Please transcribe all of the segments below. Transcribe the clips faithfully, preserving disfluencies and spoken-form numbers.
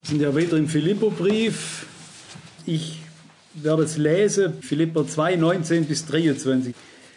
Wir sind ja wieder im Philipperbrief. Ich werde es lesen, Philipper zwei, neunzehn bis dreiundzwanzig.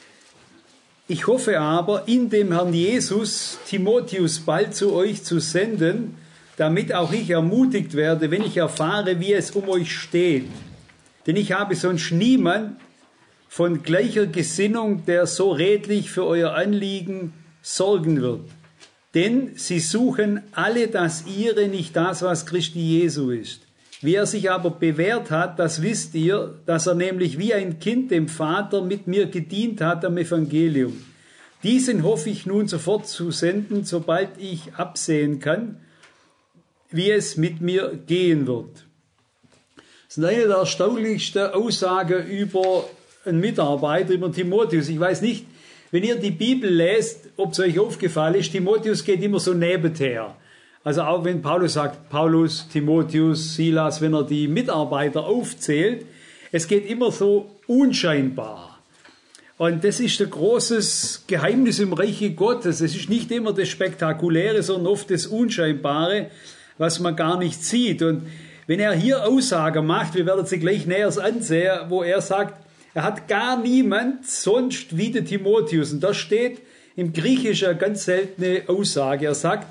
Ich hoffe aber, in dem Herrn Jesus Timotheus bald zu euch zu senden, damit auch ich ermutigt werde, wenn ich erfahre, wie es um euch steht. Denn ich habe sonst niemand von gleicher Gesinnung, der so redlich für euer Anliegen sorgen wird. Denn sie suchen alle das Ihre, nicht das, was Christi Jesu ist. Wie er sich aber bewährt hat, das wisst ihr, dass er nämlich wie ein Kind dem Vater mit mir gedient hat am Evangelium. Diesen hoffe ich nun sofort zu senden, sobald ich absehen kann, wie es mit mir gehen wird. Das ist eine der erstaunlichsten Aussagen über einen Mitarbeiter, über Timotheus. Ich weiß nicht, wenn ihr die Bibel lest, ob es euch aufgefallen ist, Timotheus geht immer so nebenher. Also auch wenn Paulus sagt, Paulus, Timotheus, Silas, wenn er die Mitarbeiter aufzählt, es geht immer so unscheinbar. Und das ist ein großes Geheimnis im Reiche Gottes. Es ist nicht immer das Spektakuläre, sondern oft das Unscheinbare, was man gar nicht sieht. Und wenn er hier Aussagen macht, wir werden sie gleich näher ansehen, wo er sagt, er hat gar niemand sonst wie der Timotheus. Und da steht im Griechischen eine ganz seltene Aussage. Er sagt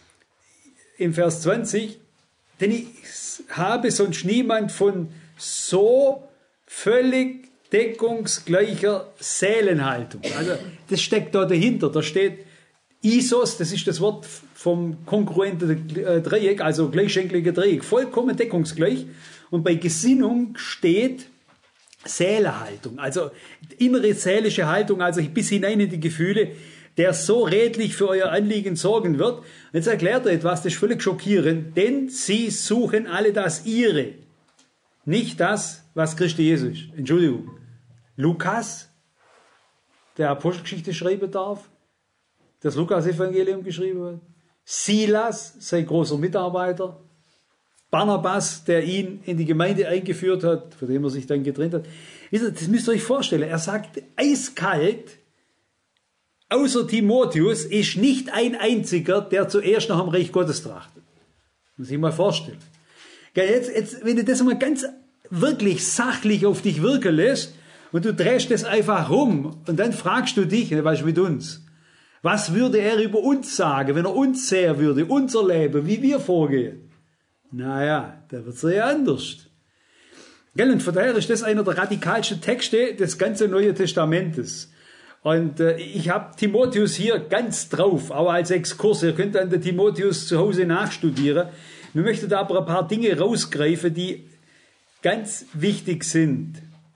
im Vers zwanzig, denn ich habe sonst niemand von so völlig deckungsgleicher Seelenhaltung. Also das steckt da dahinter. Da steht Isos, das ist das Wort vom kongruenten Dreieck, also gleichschenkliger Dreieck, vollkommen deckungsgleich. Und bei Gesinnung steht Seelenhaltung, also innere seelische Haltung, also bis hinein in die Gefühle, der so redlich für euer Anliegen sorgen wird. Und jetzt erklärt er etwas, das ist völlig schockierend, denn sie suchen alle das Ihre, nicht das, was Christi Jesus ist. Entschuldigung, Lukas, der Apostelgeschichte schreiben darf, das Lukas-Evangelium geschrieben wird, Silas, sein großer Mitarbeiter, Barnabas, der ihn in die Gemeinde eingeführt hat, von dem er sich dann getrennt hat. Das müsst ihr euch vorstellen. Er sagt eiskalt, außer Timotheus ist nicht ein einziger, der zuerst nach dem Reich Gottes trachtet. Muss ich mal vorstellen. Jetzt, jetzt, wenn du das mal ganz wirklich sachlich auf dich wirken lässt und du drehst das einfach rum und dann fragst du dich, weißt du, mit uns, was würde er über uns sagen, wenn er uns sehen würde, unser Leben, wie wir vorgehen? Naja, da wird es ja anders. Gell, und von daher ist das einer der radikalsten Texte des ganzen Neuen Testamentes. Und äh, ich habe Timotheus hier ganz drauf, auch als Exkurs. Ihr könnt dann den Timotheus zu Hause nachstudieren. Wir möchten da aber ein paar Dinge rausgreifen, die ganz wichtig sind.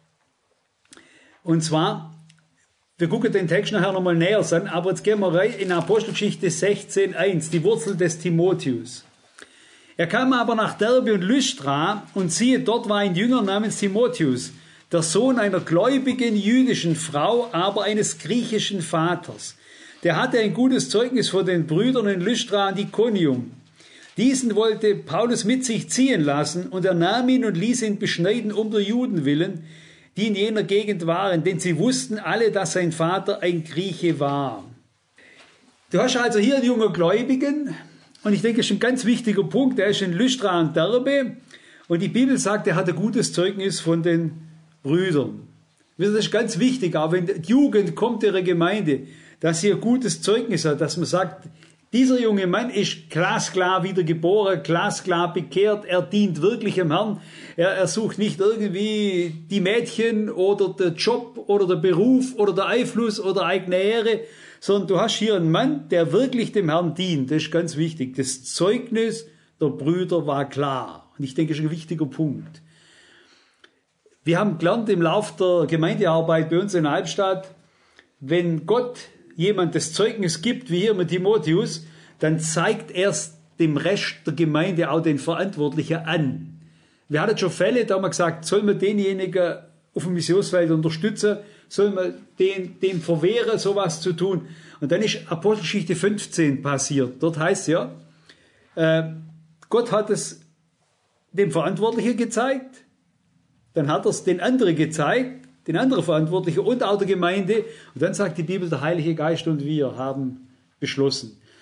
Und zwar, wir gucken den Text nachher nochmal näher an, aber jetzt gehen wir rein in Apostelgeschichte sechzehn eins, die Wurzel des Timotheus. Er kam aber nach Derbe und Lystra, und siehe, dort war ein Jünger namens Timotheus, der Sohn einer gläubigen jüdischen Frau, aber eines griechischen Vaters. Der hatte ein gutes Zeugnis vor den Brüdern in Lystra und Ikonium. Diesen wollte Paulus mit sich ziehen lassen, und er nahm ihn und ließ ihn beschneiden um der Juden willen, die in jener Gegend waren, denn sie wussten alle, dass sein Vater ein Grieche war. Du hast also hier einen jungen Gläubigen, und ich denke, das ist ein ganz wichtiger Punkt. Er ist in Lystra und Derbe. Und die Bibel sagt, er hat ein gutes Zeugnis von den Brüdern. Das ist ganz wichtig, auch wenn die Jugend kommt ihrer Gemeinde, dass sie ein gutes Zeugnis hat, dass man sagt, dieser junge Mann ist glasklar wiedergeboren, glasklar bekehrt, er dient wirklich dem Herrn. Er, er sucht nicht irgendwie die Mädchen oder den Job oder den Beruf oder den Einfluss oder eigene Ehre, sondern du hast hier einen Mann, der wirklich dem Herrn dient. Das ist ganz wichtig. Das Zeugnis der Brüder war klar. Und ich denke, das ist ein wichtiger Punkt. Wir haben gelernt im Lauf der Gemeindearbeit bei uns in Albstadt, wenn Gott jemand das Zeugnis gibt, wie hier mit Timotheus, dann zeigt er es dem Rest der Gemeinde auch den Verantwortlichen an. Wir hatten schon Fälle, da haben wir gesagt, soll man denjenigen auf dem Missionsfeld unterstützen, soll man den, dem verwehren, sowas zu tun. Und dann ist Apostelgeschichte fünfzehn passiert. Dort heißt ja, äh, Gott hat es dem Verantwortlichen gezeigt, dann hat er es den anderen gezeigt, den anderen Verantwortlichen und auch der Gemeinde. Und dann sagt die Bibel, der Heilige Geist und wir haben beschlossen.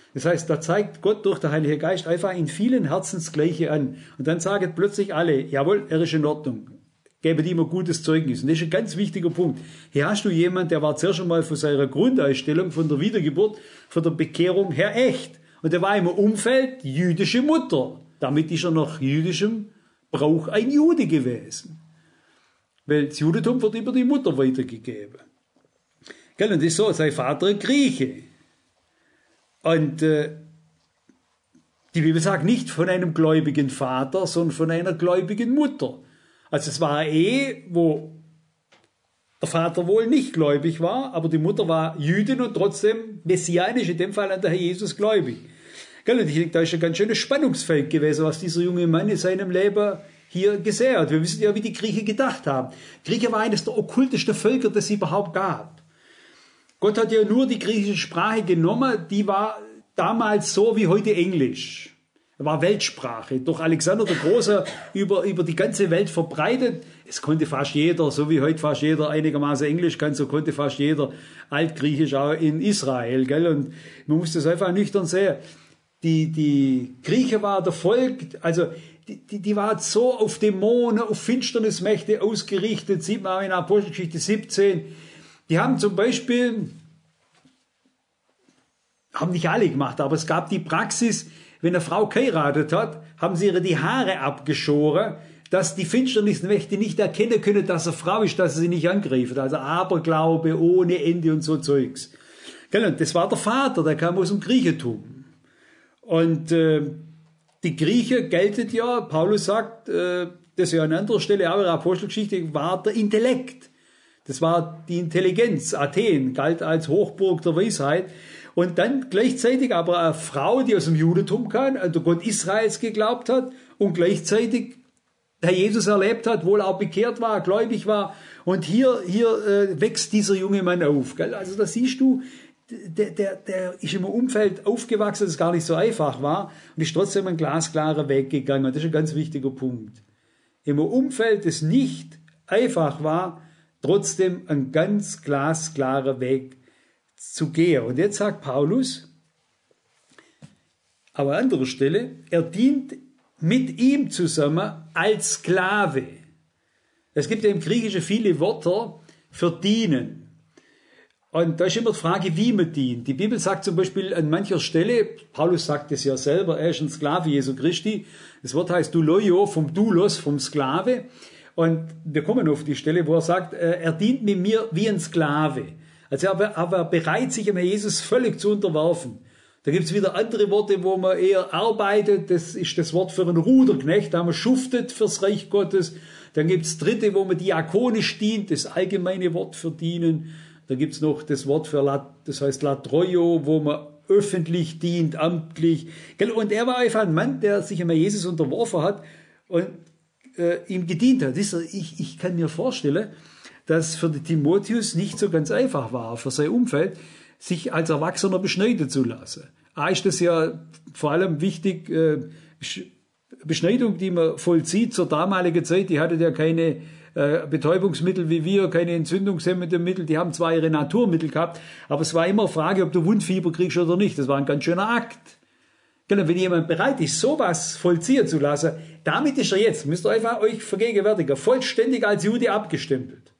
Das heißt, da zeigt Gott durch den Heiligen Geist einfach in vielen Herzen das Gleiche an. Und dann sagen plötzlich alle, jawohl, er ist in Ordnung. Geben ihm ein gutes Zeugnis. Und das ist ein ganz wichtiger Punkt. Hier hast du jemanden, der war zuerst einmal von seiner Grundeinstellung, von der Wiedergeburt, von der Bekehrung her echt. Und er war im Umfeld jüdische Mutter. Damit ist er nach jüdischem Brauch ein Jude gewesen. Weil das Judentum wird über die Mutter weitergegeben. Und das ist so, sein Vater ein Grieche. Und äh, die Bibel sagt nicht von einem gläubigen Vater, sondern von einer gläubigen Mutter. Also es war eine Ehe, wo der Vater wohl nicht gläubig war, aber die Mutter war Jüdin und trotzdem messianisch, in dem Fall an der Herr Jesus gläubig. Und ich denke, da ist ein ganz schönes Spannungsfeld gewesen, was dieser junge Mann in seinem Leben hier gesehen hat. Wir wissen ja, wie die Griechen gedacht haben. Grieche war eines der okkultesten Völker, das es überhaupt gab. Gott hat ja nur die griechische Sprache genommen, die war damals so wie heute Englisch. War Weltsprache, durch Alexander der Große über, über die ganze Welt verbreitet. Es konnte fast jeder, so wie heute fast jeder einigermaßen Englisch kann, so konnte fast jeder Altgriechisch auch in Israel. Gell? Und man muss das einfach nüchtern sehen. Die, die Grieche war der Volk, also die, die, die war so auf Dämonen, auf Finsternismächte ausgerichtet, sieht man auch in Apostelgeschichte siebzehn. Die haben zum Beispiel, haben nicht alle gemacht, aber es gab die Praxis, wenn eine Frau geheiratet hat, haben sie ihre die Haare abgeschoren, dass die Finsternismächte nicht erkennen können, dass eine Frau ist, dass sie sie nicht angreifen. Also Aberglaube ohne Ende und so Zeugs. Das war der Vater, der kam aus dem Griechentum. Und äh, die Grieche geltet ja, Paulus sagt, äh, das ist ja an anderer Stelle, auch in der Apostelgeschichte, war der Intellekt. Das war die Intelligenz. Athen galt als Hochburg der Weisheit. Und dann gleichzeitig aber eine Frau, die aus dem Judentum kam, an den Gott Israels geglaubt hat und gleichzeitig Herr Jesus erlebt hat, wohl auch bekehrt war, gläubig war. Und hier, hier äh, wächst dieser junge Mann auf. Gell? Also da siehst du, der, der, der ist im Umfeld aufgewachsen, das gar nicht so einfach war und ist trotzdem einen glasklaren Weg gegangen. Und das ist ein ganz wichtiger Punkt. Im Umfeld, das nicht einfach war, trotzdem ein ganz glasklarer Weg zu gehen. Und jetzt sagt Paulus, aber an anderer Stelle, er dient mit ihm zusammen als Sklave. Es gibt ja im Griechischen viele Wörter für dienen. Und da ist immer die Frage, wie man dient. Die Bibel sagt zum Beispiel an mancher Stelle, Paulus sagt es ja selber, er ist ein Sklave Jesu Christi. Das Wort heißt Douloio, vom Doulos, vom Sklave. Und wir kommen auf die Stelle, wo er sagt, er dient mit mir wie ein Sklave. Also er war bereit, sich dem Herrn Jesus völlig zu unterwerfen. Da gibt's wieder andere Worte, wo man eher arbeitet. Das ist das Wort für einen Ruderknecht, da man schuftet fürs Reich Gottes. Dann gibt's dritte, wo man diakonisch dient, das allgemeine Wort für dienen. Da gibt's noch das Wort für, lat, das heißt latroio, wo man öffentlich dient, amtlich. Und er war einfach ein Mann, der sich dem Herrn Jesus unterworfen hat und äh, ihm gedient hat. Ich, ich kann mir vorstellen, dass für den Timotheus nicht so ganz einfach war, für sein Umfeld, sich als Erwachsener beschneiden zu lassen. A ist das ja vor allem wichtig, äh, Beschneidung, die man vollzieht zur damaligen Zeit, die hatte ja keine äh, Betäubungsmittel wie wir, keine entzündungshemmenden Mittel, die haben zwar ihre Naturmittel gehabt, aber es war immer eine Frage, ob du Wundfieber kriegst oder nicht. Das war ein ganz schöner Akt. Genau, wenn jemand bereit ist, sowas vollziehen zu lassen, damit ist er jetzt, müsst ihr einfach euch vergegenwärtigen, vollständig als Jude abgestempelt.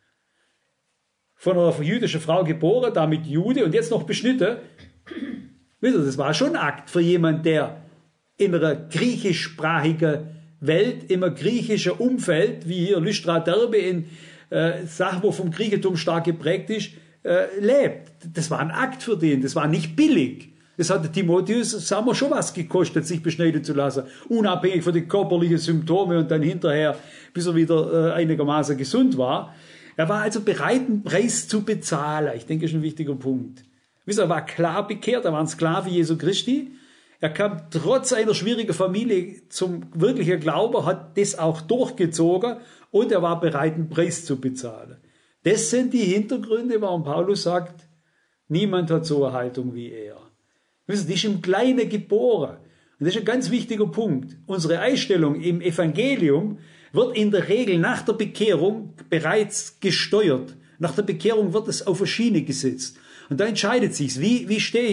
Von einer jüdischen Frau geboren, damit Jude und jetzt noch beschnitten. Wisst ihr, das war schon ein Akt für jemand, der in einer griechischsprachigen Welt, in einem griechischen Umfeld, wie hier Lystra, Derbe, in äh, Sachen, wo vom Griechentum stark geprägt ist, äh, lebt. Das war ein Akt für den, das war nicht billig. Das hat Timotheus, sagen wir, schon was gekostet, sich beschneiden zu lassen, unabhängig von den körperlichen Symptomen und dann hinterher, bis er wieder äh, einigermaßen gesund war. Er war also bereit, einen Preis zu bezahlen. Ich denke, das ist ein wichtiger Punkt. Wisst ihr, er war klar bekehrt, er war ein Sklave Jesu Christi. Er kam trotz einer schwierigen Familie zum wirklichen Glauben, hat das auch durchgezogen und er war bereit, einen Preis zu bezahlen. Das sind die Hintergründe, warum Paulus sagt, niemand hat so eine Haltung wie er. Wisst ihr, die ist im Kleinen geboren. Und das ist ein ganz wichtiger Punkt. Unsere Einstellung im Evangelium wird in der Regel nach der Bekehrung bereits gesteuert. Nach der Bekehrung wird es auf eine Schiene gesetzt. Und da entscheidet sich's, wie, wie stehe ich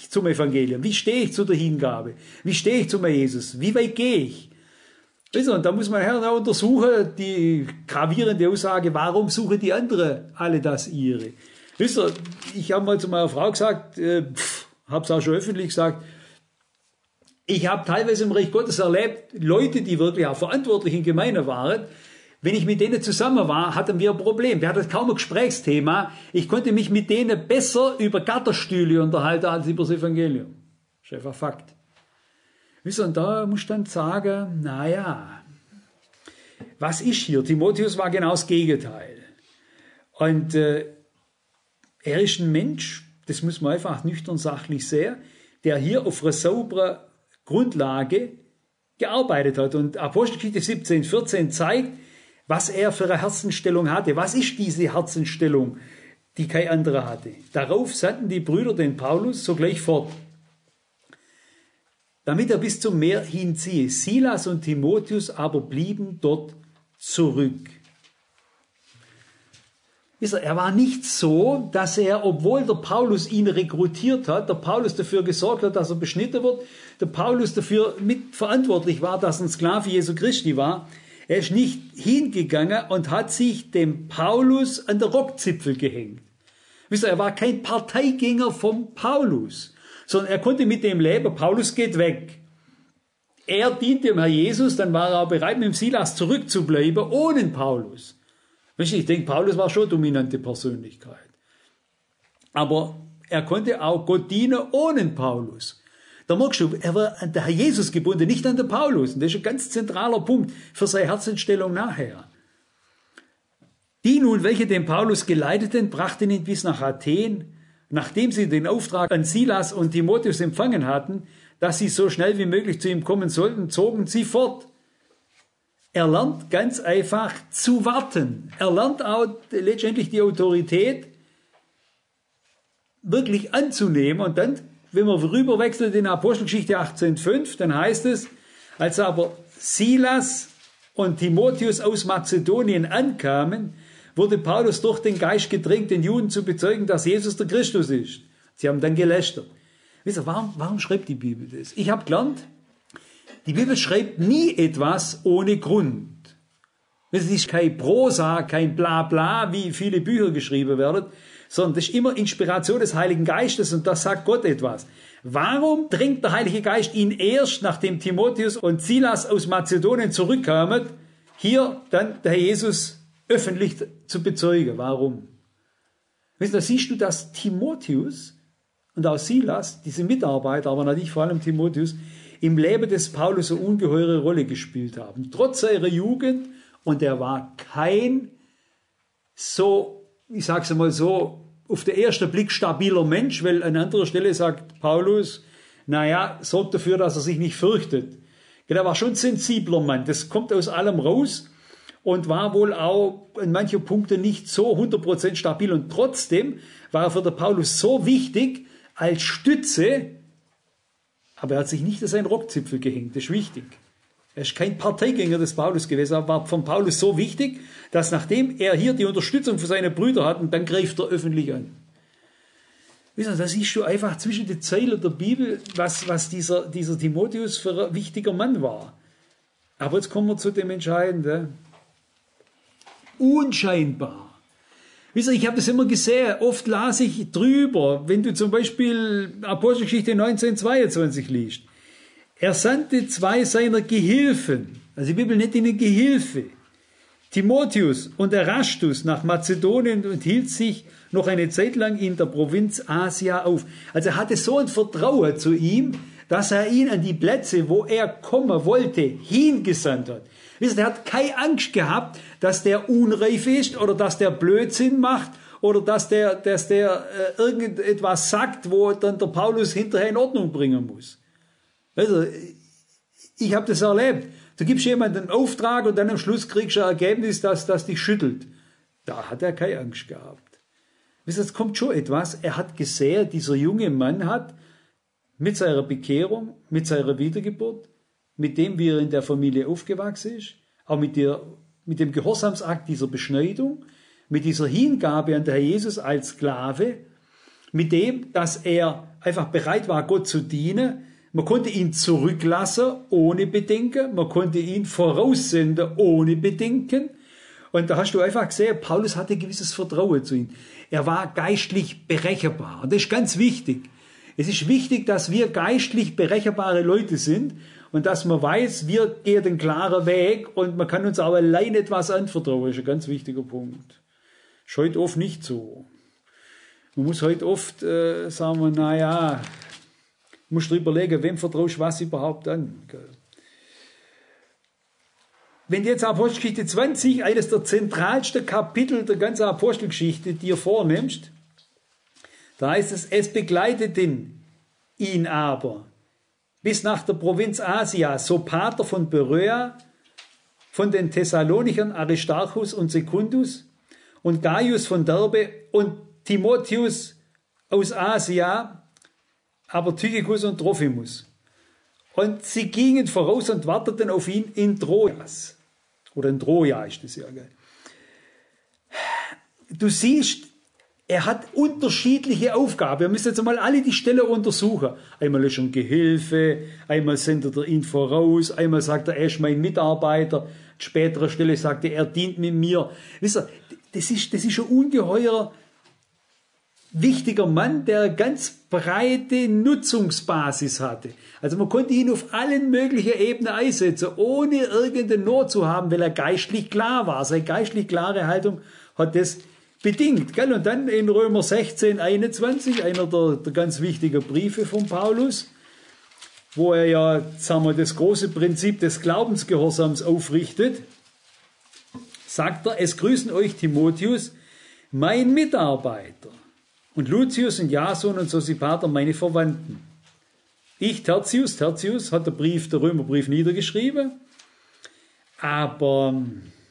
ich zum Evangelium? Wie stehe ich zu der Hingabe? Wie stehe ich zum Jesus? Wie weit gehe ich? Weißt du, und da muss man her untersuchen, die gravierende Aussage, warum suchen die anderen alle das ihre? Weißt du, ich habe mal zu meiner Frau gesagt, äh, habe es auch schon öffentlich gesagt, ich habe teilweise im Reich Gottes erlebt, Leute, die wirklich auch verantwortlich in Gemeinden waren, wenn ich mit denen zusammen war, hatten wir ein Problem. Wir hatten kaum ein Gesprächsthema. Ich konnte mich mit denen besser über Gatterstühle unterhalten als über das Evangelium. Das ist einfach Fakt. Weißt du, und da muss ich dann sagen, naja, was ist hier? Timotheus war genau das Gegenteil. Und äh, er ist ein Mensch, das muss man einfach nüchtern sachlich sehen, der hier auf einer sauberen Grundlage gearbeitet hat. Und Apostelgeschichte siebzehn, vierzehn zeigt, was er für eine Herzensstellung hatte. Was ist diese Herzensstellung, die kein anderer hatte? Darauf sandten die Brüder den Paulus sogleich fort, damit er bis zum Meer hinziehe. Silas und Timotheus aber blieben dort zurück. Er war nicht so, dass er, obwohl der Paulus ihn rekrutiert hat, der Paulus dafür gesorgt hat, dass er beschnitten wird, der Paulus dafür mitverantwortlich war, dass er ein Sklave Jesu Christi war. Er ist nicht hingegangen und hat sich dem Paulus an der Rockzipfel gehängt. Er war kein Parteigänger vom Paulus, sondern er konnte mit dem leben, Paulus geht weg. Er diente dem Herr Jesus, dann war er auch bereit, mit dem Silas zurückzubleiben, ohne Paulus. Ich denke, Paulus war schon eine dominante Persönlichkeit. Aber er konnte auch Gott dienen ohne Paulus. Da merkst du, er war an den Herr Jesus gebunden, nicht an den Paulus. Und das ist ein ganz zentraler Punkt für seine Herzensstellung nachher. Die nun, welche den Paulus geleiteten, brachten ihn bis nach Athen, nachdem sie den Auftrag an Silas und Timotheus empfangen hatten, dass sie so schnell wie möglich zu ihm kommen sollten, zogen sie fort. Er lernt ganz einfach zu warten. Er lernt auch letztendlich die Autorität wirklich anzunehmen. Und dann, wenn man rüberwechselt in Apostelgeschichte achtzehn fünf, dann heißt es, als aber Silas und Timotheus aus Mazedonien ankamen, wurde Paulus durch den Geist gedrängt, den Juden zu bezeugen, dass Jesus der Christus ist. Sie haben dann gelästert. Wisst ihr, warum, warum schreibt die Bibel das? Ich habe gelernt, die Bibel schreibt nie etwas ohne Grund. Es ist kein Prosa, kein Blabla, wie viele Bücher geschrieben werden, sondern das ist immer Inspiration des Heiligen Geistes und da sagt Gott etwas. Warum drängt der Heilige Geist ihn erst, nachdem Timotheus und Silas aus Mazedonien zurückkamen, hier dann der Herr Jesus öffentlich zu bezeugen? Warum? Weißt du, da siehst du, dass Timotheus und auch Silas, diese Mitarbeiter, aber natürlich vor allem Timotheus, im Leben des Paulus eine ungeheure Rolle gespielt haben. Trotz seiner Jugend, und er war kein so, ich sage es mal so, auf den ersten Blick stabiler Mensch, weil an anderer Stelle sagt Paulus, naja, sorgt dafür, dass er sich nicht fürchtet. Er war schon ein sensibler Mann, das kommt aus allem raus und war wohl auch in manchen Punkten nicht so hundert Prozent stabil. Und trotzdem war er für den Paulus so wichtig als Stütze, aber er hat sich nicht an seinen Rockzipfel gehängt, das ist wichtig. Er ist kein Parteigänger des Paulus gewesen, aber war von Paulus so wichtig, dass nachdem er hier die Unterstützung für seine Brüder hat, dann greift er öffentlich an. Wisst ihr, da siehst du einfach zwischen den Zeilen der Bibel, was, was dieser, dieser Timotheus für ein wichtiger Mann war. Aber jetzt kommen wir zu dem Entscheidenden. Unscheinbar. Wisst ihr, ich habe das immer gesehen, oft las ich drüber, wenn du zum Beispiel Apostelgeschichte neunzehn zweiundzwanzig liest. Er sandte zwei seiner Gehilfen, also die Bibel nennt ihn Gehilfe, Timotheus und Erastus nach Mazedonien und hielt sich noch eine Zeit lang in der Provinz Asia auf. Also er hatte so ein Vertrauen zu ihm, dass er ihn an die Plätze, wo er kommen wollte, hingesandt hat. Wisst ihr, er hat keine Angst gehabt, dass der unreif ist oder dass der Blödsinn macht oder dass der, dass der äh, irgendetwas sagt, wo dann der Paulus hinterher in Ordnung bringen muss. Also, ich habe das erlebt. Du gibst jemandem einen Auftrag und dann am Schluss kriegst du ein Ergebnis, das, das dich schüttelt. Da hat er keine Angst gehabt. Wisst ihr, es kommt schon etwas. Er hat gesehen, dieser junge Mann hat mit seiner Bekehrung, mit seiner Wiedergeburt, mit dem, wie er in der Familie aufgewachsen ist, auch mit, der, mit dem Gehorsamsakt dieser Beschneidung, mit dieser Hingabe an den Herr Jesus als Sklave, mit dem, dass er einfach bereit war, Gott zu dienen. Man konnte ihn zurücklassen ohne Bedenken. Man konnte ihn voraussenden ohne Bedenken. Und da hast du einfach gesehen, Paulus hatte gewisses Vertrauen zu ihm. Er war geistlich berechenbar. Und das ist ganz wichtig. Es ist wichtig, dass wir geistlich berechenbare Leute sind und dass man weiß, wir gehen den klaren Weg und man kann uns auch allein etwas anvertrauen. Das ist ein ganz wichtiger Punkt. Ist heute oft nicht so. Man muss heute oft äh, sagen, wir, naja, musst du überlegen, wem vertraust du was überhaupt an. Wenn du jetzt Apostelgeschichte zwanzig, eines der zentralsten Kapitel der ganzen Apostelgeschichte, dir vornimmst, da heißt es, es begleiteten ihn aber bis nach der Provinz Asia, Sopater von Beröa, von den Thessalonichern Aristarchus und Secundus und Gaius von Derbe und Timotheus aus Asia, aber Tychicus und Trophimus. Und sie gingen voraus und warteten auf ihn in Troas. Oder in Troja ist das ja, gell? Du siehst, er hat unterschiedliche Aufgaben. Wir müssen jetzt einmal alle die Stelle untersuchen. Einmal ist er ein Gehilfe, einmal sendet er ihn voraus, einmal sagt er, er ist mein Mitarbeiter. An späterer Stelle sagt er, er dient mit mir. Wisst ihr, das ist, das ist ein ungeheuer wichtiger Mann, der ganz breite Nutzungsbasis hatte. Also man konnte ihn auf allen möglichen Ebenen einsetzen, ohne irgendeine Not zu haben, weil er geistlich klar war. Seine geistlich klare Haltung hat das bedingt. Gell? Und dann in Römer sechzehn, einundzwanzig, einer der, der ganz wichtigen Briefe von Paulus, wo er ja, sagen wir, das große Prinzip des Glaubensgehorsams aufrichtet, sagt er, es grüßen euch Timotheus, mein Mitarbeiter, und Lucius und Jason und Sosipater, meine Verwandten. Ich, Tertius, Tertius hat der Brief, der Römerbrief niedergeschrieben, aber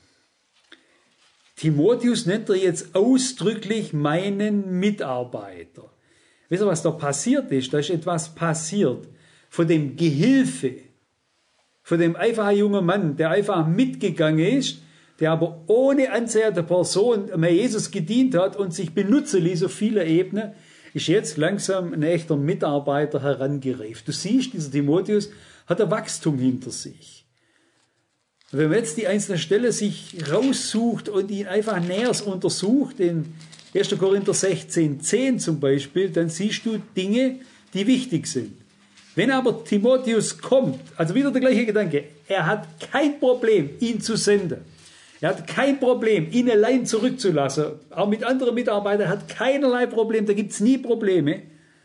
Timotheus nennt er jetzt ausdrücklich meinen Mitarbeiter. Wisst ihr, was da passiert ist? Da ist etwas passiert von dem Gehilfe, von dem einfachen jungen Mann, der einfach mitgegangen ist, der aber ohne Ansehen der Person Jesus gedient hat und sich benutzen ließ auf vielen Ebenen, ist jetzt langsam ein echter Mitarbeiter herangereift. Du siehst, dieser Timotheus hat ein Wachstum hinter sich. Und wenn man jetzt die einzelnen Stellen sich raussucht und ihn einfach näher untersucht, in erster Korinther sechzehn, zehn zum Beispiel, dann siehst du Dinge, die wichtig sind. Wenn aber Timotheus kommt, also wieder der gleiche Gedanke, er hat kein Problem, ihn zu senden. Er hat kein Problem, ihn allein zurückzulassen. Auch mit anderen Mitarbeitern hat keinerlei Problem, da gibt es nie Probleme.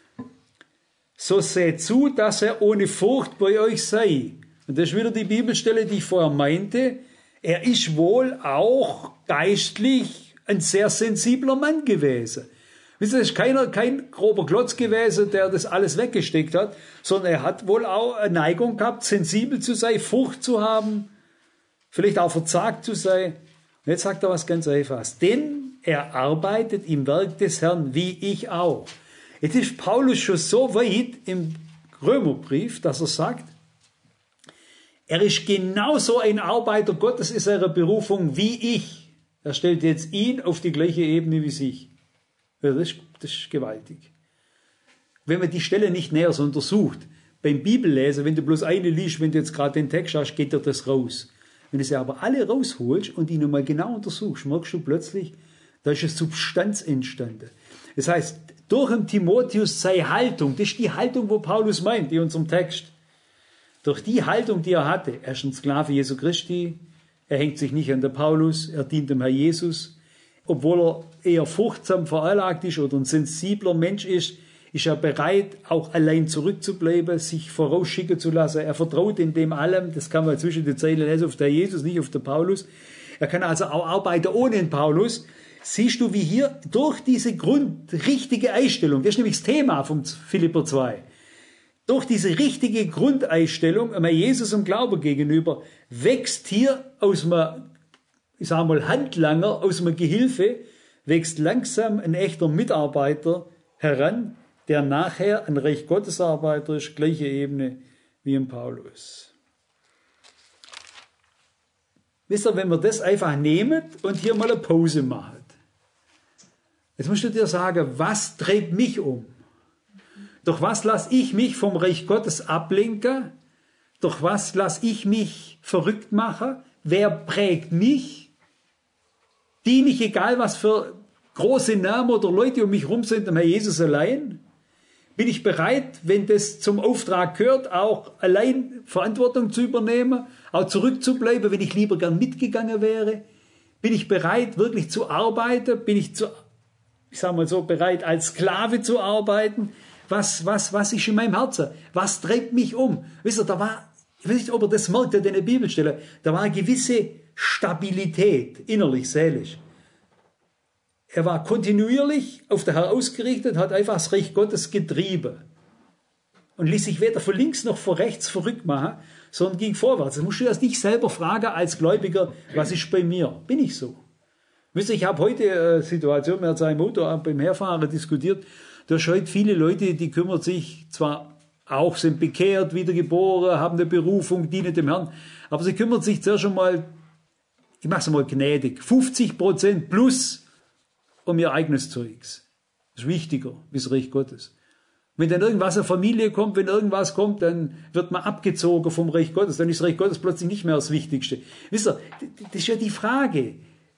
So seht zu, dass er ohne Furcht bei euch sei. Und das ist wieder die Bibelstelle, die ich vorher meinte. Er ist wohl auch geistlich ein sehr sensibler Mann gewesen. Wisst ihr, das ist keiner, kein grober Klotz gewesen, der das alles weggesteckt hat, sondern er hat wohl auch eine Neigung gehabt, sensibel zu sein, Furcht zu haben, vielleicht auch verzagt zu sein. Und jetzt sagt er was ganz Einfaches. Denn er arbeitet im Werk des Herrn, wie ich auch. Jetzt ist Paulus schon so weit im Römerbrief, dass er sagt, er ist genauso ein Arbeiter Gottes in seiner Berufung wie ich. Er stellt jetzt ihn auf die gleiche Ebene wie sich. Ja, das, ist, das ist gewaltig. Wenn man die Stelle nicht näher so untersucht, beim Bibellesen, wenn du bloß eine liest, wenn du jetzt gerade den Text hast, geht dir das raus. Wenn du sie aber alle rausholst und die nochmal genau untersuchst, merkst du plötzlich, da ist eine Substanz entstanden. Das heißt, durch den Timotheus seine Haltung, das ist die Haltung, wo Paulus meint, in unserem Text. Durch die Haltung, die er hatte, er ist ein Sklave Jesu Christi, er hängt sich nicht an der Paulus, er dient dem Herr Jesus. Obwohl er eher furchtsam veranlagt ist oder ein sensibler Mensch ist, ist er bereit, auch allein zurückzubleiben, sich vorausschicken zu lassen. Er vertraut in dem allem, das kann man zwischen den Zeilen lesen, auf der Jesus, nicht auf den Paulus. Er kann also auch arbeiten ohne den Paulus. Siehst du, wie hier durch diese Grund, richtige Einstellung, das ist nämlich das Thema von Philipper zwei, durch diese richtige Grundeinstellung, einmal Jesus und Glaube gegenüber, wächst hier aus einem, ich sage mal, Handlanger, aus einem Gehilfe, wächst langsam ein echter Mitarbeiter heran, der nachher ein Reich Gottes Arbeiter ist, gleiche Ebene wie im Paulus. Wisst ihr, wenn wir das einfach nehmen und hier mal eine Pause machen, jetzt musst du dir sagen, was treibt mich um? Durch was lasse ich mich vom Reich Gottes ablenken? Durch was lasse ich mich verrückt machen? Wer prägt mich? Diene ich, egal was für große Namen oder Leute um mich herum sind, dem Herr Jesus allein? Bin ich bereit, wenn das zum Auftrag gehört, auch allein Verantwortung zu übernehmen, auch zurückzubleiben, wenn ich lieber gern mitgegangen wäre? Bin ich bereit, wirklich zu arbeiten? Bin ich, zu, ich sag mal so, bereit, als Sklave zu arbeiten? Was, was, was ist in meinem Herzen? Was treibt mich um? Wisst ihr, da war, ich weiß nicht, ob ihr das merkt in der Bibelstelle, da war eine gewisse Stabilität, innerlich, seelisch. Er war kontinuierlich auf den Herrn ausgerichtet, hat einfach das Reich Gottes getrieben und ließ sich weder von links noch von rechts verrückt machen, sondern ging vorwärts. Das musst du erst dich selber fragen als Gläubiger, was ist bei mir? Bin ich so? Wisst ihr, ich habe heute eine Situation, wir haben seinem Motor beim Herfahren diskutiert, da hast heute viele Leute, die kümmern sich zwar auch, sind bekehrt, wiedergeboren, haben eine Berufung, dienen dem Herrn, aber sie kümmern sich zuerst schon mal, ich mache es mal gnädig, fünfzig Prozent plus um ihr eigenes Zeugs. Das ist wichtiger, wie das Reich Gottes. Wenn dann irgendwas in Familie kommt, wenn irgendwas kommt, dann wird man abgezogen vom Reich Gottes, dann ist das Reich Gottes plötzlich nicht mehr das Wichtigste. Wisst ihr, das ist ja die Frage.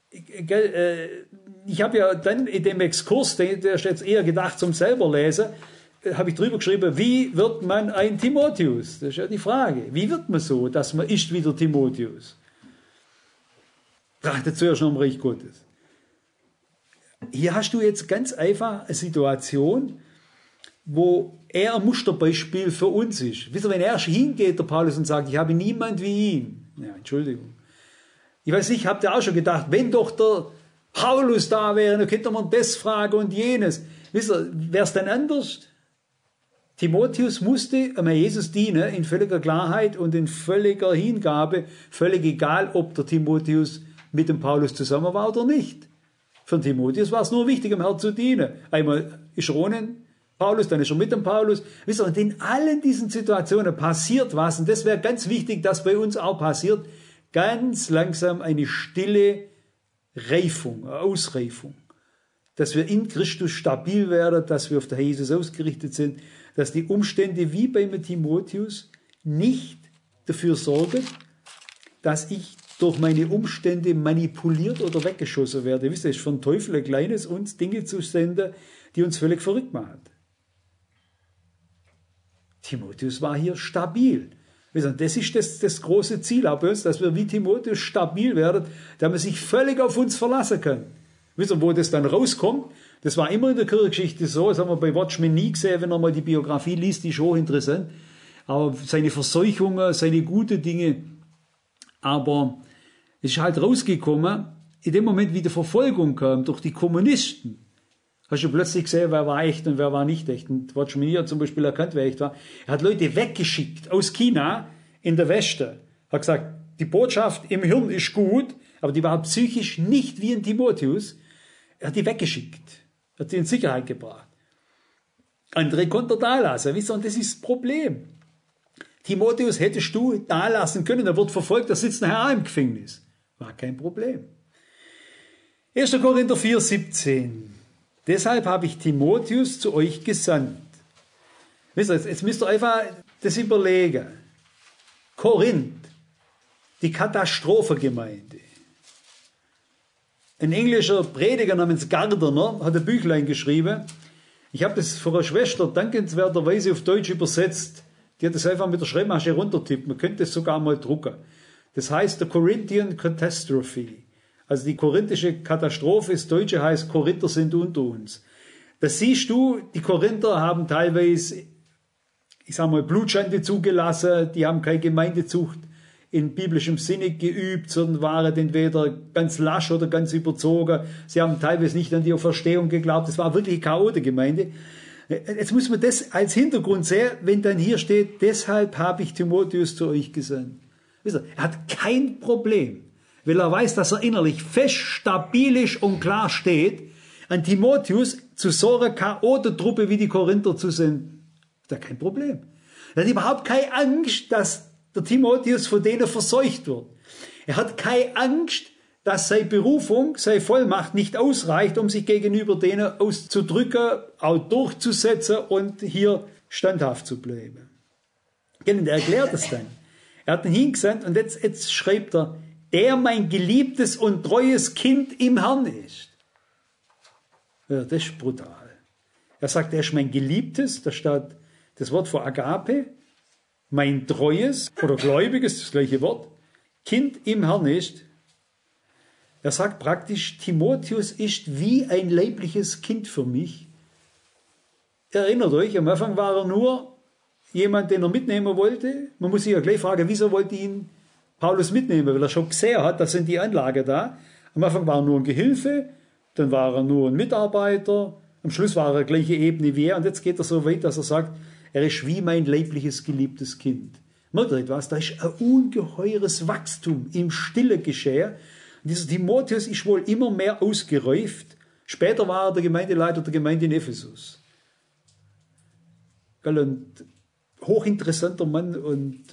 Ich habe ja dann in dem Exkurs, der ist jetzt eher gedacht zum selber lesen, habe ich drüber geschrieben, wie wird man ein Timotheus? Das ist ja die Frage. Wie wird man so, dass man ist wie der Timotheus? Trachtet zuerst noch am Reich Gottes. Hier hast du jetzt ganz einfach eine Situation, wo er ein Musterbeispiel für uns ist. Wisst ihr, wenn er hingeht, der Paulus, und sagt, ich habe niemand wie ihn. Ja, Entschuldigung. Ich weiß nicht, habt ihr auch schon gedacht, wenn doch der Paulus da wäre, dann könnte man das fragen und jenes. Wisst ihr, wäre es dann anders? Timotheus musste einmal Jesus dienen in völliger Klarheit und in völliger Hingabe, völlig egal, ob der Timotheus mit dem Paulus zusammen war oder nicht. Für den Timotheus war es nur wichtig, dem Herrn zu dienen. Einmal ist er ohne Paulus, dann ist er mit dem Paulus. Wisst ihr, und in allen diesen Situationen passiert was, und das wäre ganz wichtig, dass bei uns auch passiert, ganz langsam eine stille Reifung, eine Ausreifung. Dass wir in Christus stabil werden, dass wir auf den Herrn Jesus ausgerichtet sind, dass die Umstände wie beim Timotheus nicht dafür sorgen, dass ich durch meine Umstände manipuliert oder weggeschossen werde. Wisst ihr, es ist von Teufel ein kleines, uns Dinge zu senden, die uns völlig verrückt machen. Timotheus war hier stabil. Das ist das, das große Ziel auch bei uns, dass wir wie Timotheus stabil werden, damit man sich völlig auf uns verlassen kann. Wisst ihr, wo das dann rauskommt? Das war immer in der Kirchengeschichte so, das haben wir bei Watchman nie gesehen, wenn er mal die Biografie liest, die ist hochinteressant. Aber seine Verseuchungen, seine guten Dinge, aber es ist halt rausgekommen, in dem Moment, wie die Verfolgung kam durch die Kommunisten, hast du plötzlich gesehen, wer war echt und wer war nicht echt. Und Watchman Nee hat zum Beispiel erkannt, wer echt war. Er hat Leute weggeschickt aus China in der Westen. Er hat gesagt, die Botschaft im Hirn ist gut, aber die war psychisch nicht wie ein Timotheus. Er hat die weggeschickt. Er hat sie in Sicherheit gebracht. Andere konnte er da lassen. Wisst ihr, und das ist das Problem. Timotheus hättest du da lassen können, er wird verfolgt, er sitzt nachher im Gefängnis. War kein Problem. erster Korinther vier, siebzehn. Deshalb habe ich Timotheus zu euch gesandt. Wisst ihr, jetzt müsst ihr einfach das überlegen. Korinth, die Katastrophengemeinde. Ein englischer Prediger namens Gardner hat ein Büchlein geschrieben. Ich habe das von einer Schwester dankenswerterweise auf Deutsch übersetzt. Die hat das einfach mit der Schreibmasche runtertippt. Man könnte es sogar mal drucken. Das heißt The Corinthian Catastrophe. Also die korinthische Katastrophe, das Deutsche heißt Korinther sind unter uns. Das siehst du, die Korinther haben teilweise, ich sag mal, Blutschande zugelassen, die haben keine Gemeindezucht in biblischem Sinne geübt, sondern waren entweder ganz lasch oder ganz überzogen. Sie haben teilweise nicht an die Auferstehung geglaubt. Das war wirklich eine Chaotengemeinde. Jetzt muss man das als Hintergrund sehen, wenn dann hier steht, deshalb habe ich Timotheus zu euch gesandt. Wisst ihr, er hat kein Problem, weil er weiß, dass er innerlich fest, stabil ist und klar steht, an Timotheus zu so einer Chaotentruppe wie die Korinther zu senden. Ist ja kein Problem. Er hat überhaupt keine Angst, dass der Timotheus von denen verseucht wird. Er hat keine Angst, dass seine Berufung, seine Vollmacht nicht ausreicht, um sich gegenüber denen auszudrücken, auch durchzusetzen und hier standhaft zu bleiben. Und er erklärt es dann. Er hat ihn hingesandt und jetzt, jetzt schreibt er, der mein geliebtes und treues Kind im Herrn ist. Ja, das ist brutal. Er sagt, er ist mein geliebtes, da steht das Wort für Agape, mein treues oder gläubiges, das gleiche Wort, Kind im Herrn ist. Er sagt praktisch, Timotheus ist wie ein leibliches Kind für mich. Erinnert euch, am Anfang war er nur jemand, den er mitnehmen wollte. Man muss sich ja gleich fragen, wieso wollte ihn Paulus mitnehmen? Weil er schon gesehen hat, da sind die Anlage da. Am Anfang war er nur ein Gehilfe, dann war er nur ein Mitarbeiter, am Schluss war er gleiche Ebene wie er und jetzt geht er so weit, dass er sagt, er ist wie mein leibliches, geliebtes Kind. Merkt ihr etwas? Da ist ein ungeheures Wachstum im Stillen geschehen. Und dieser Timotheus ist wohl immer mehr ausgereift. Später war er der Gemeindeleiter der Gemeinde in Ephesus. Ein hochinteressanter Mann und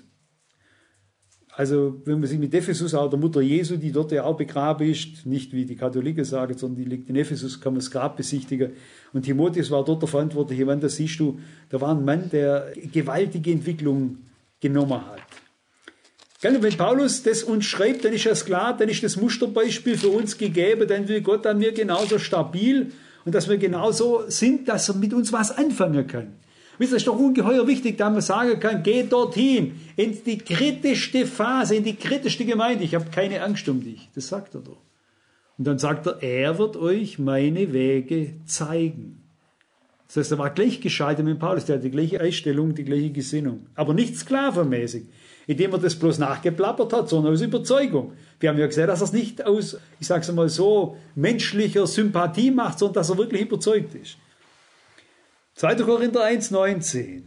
also wenn man sich mit Ephesus, auch der Mutter Jesu, die dort ja auch begraben ist, nicht wie die Katholiken sagen, sondern die liegt in Ephesus, kann man das Grab besichtigen. Und Timotheus war dort der verantwortliche Mann, das siehst du, da war ein Mann, der gewaltige Entwicklung genommen hat. Und wenn Paulus das uns schreibt, dann ist das klar, dann ist das Musterbeispiel für uns gegeben, dann will Gott an mir genauso stabil und dass wir genauso sind, dass er mit uns was anfangen kann. Wisst ihr, das ist doch ungeheuer wichtig, dass man sagen kann, geht dorthin, in die kritischste Phase, in die kritischste Gemeinde. Ich habe keine Angst um dich. Das sagt er doch. Und dann sagt er, er wird euch meine Wege zeigen. Das heißt, er war gleich geschaltet mit Paulus. Der hat die gleiche Einstellung, die gleiche Gesinnung. Aber nicht sklavenmäßig, indem er das bloß nachgeplappert hat, sondern aus Überzeugung. Wir haben ja gesehen, dass er es nicht aus, ich sage es mal so, menschlicher Sympathie macht, sondern dass er wirklich überzeugt ist. zweiter Korinther eins, neunzehn.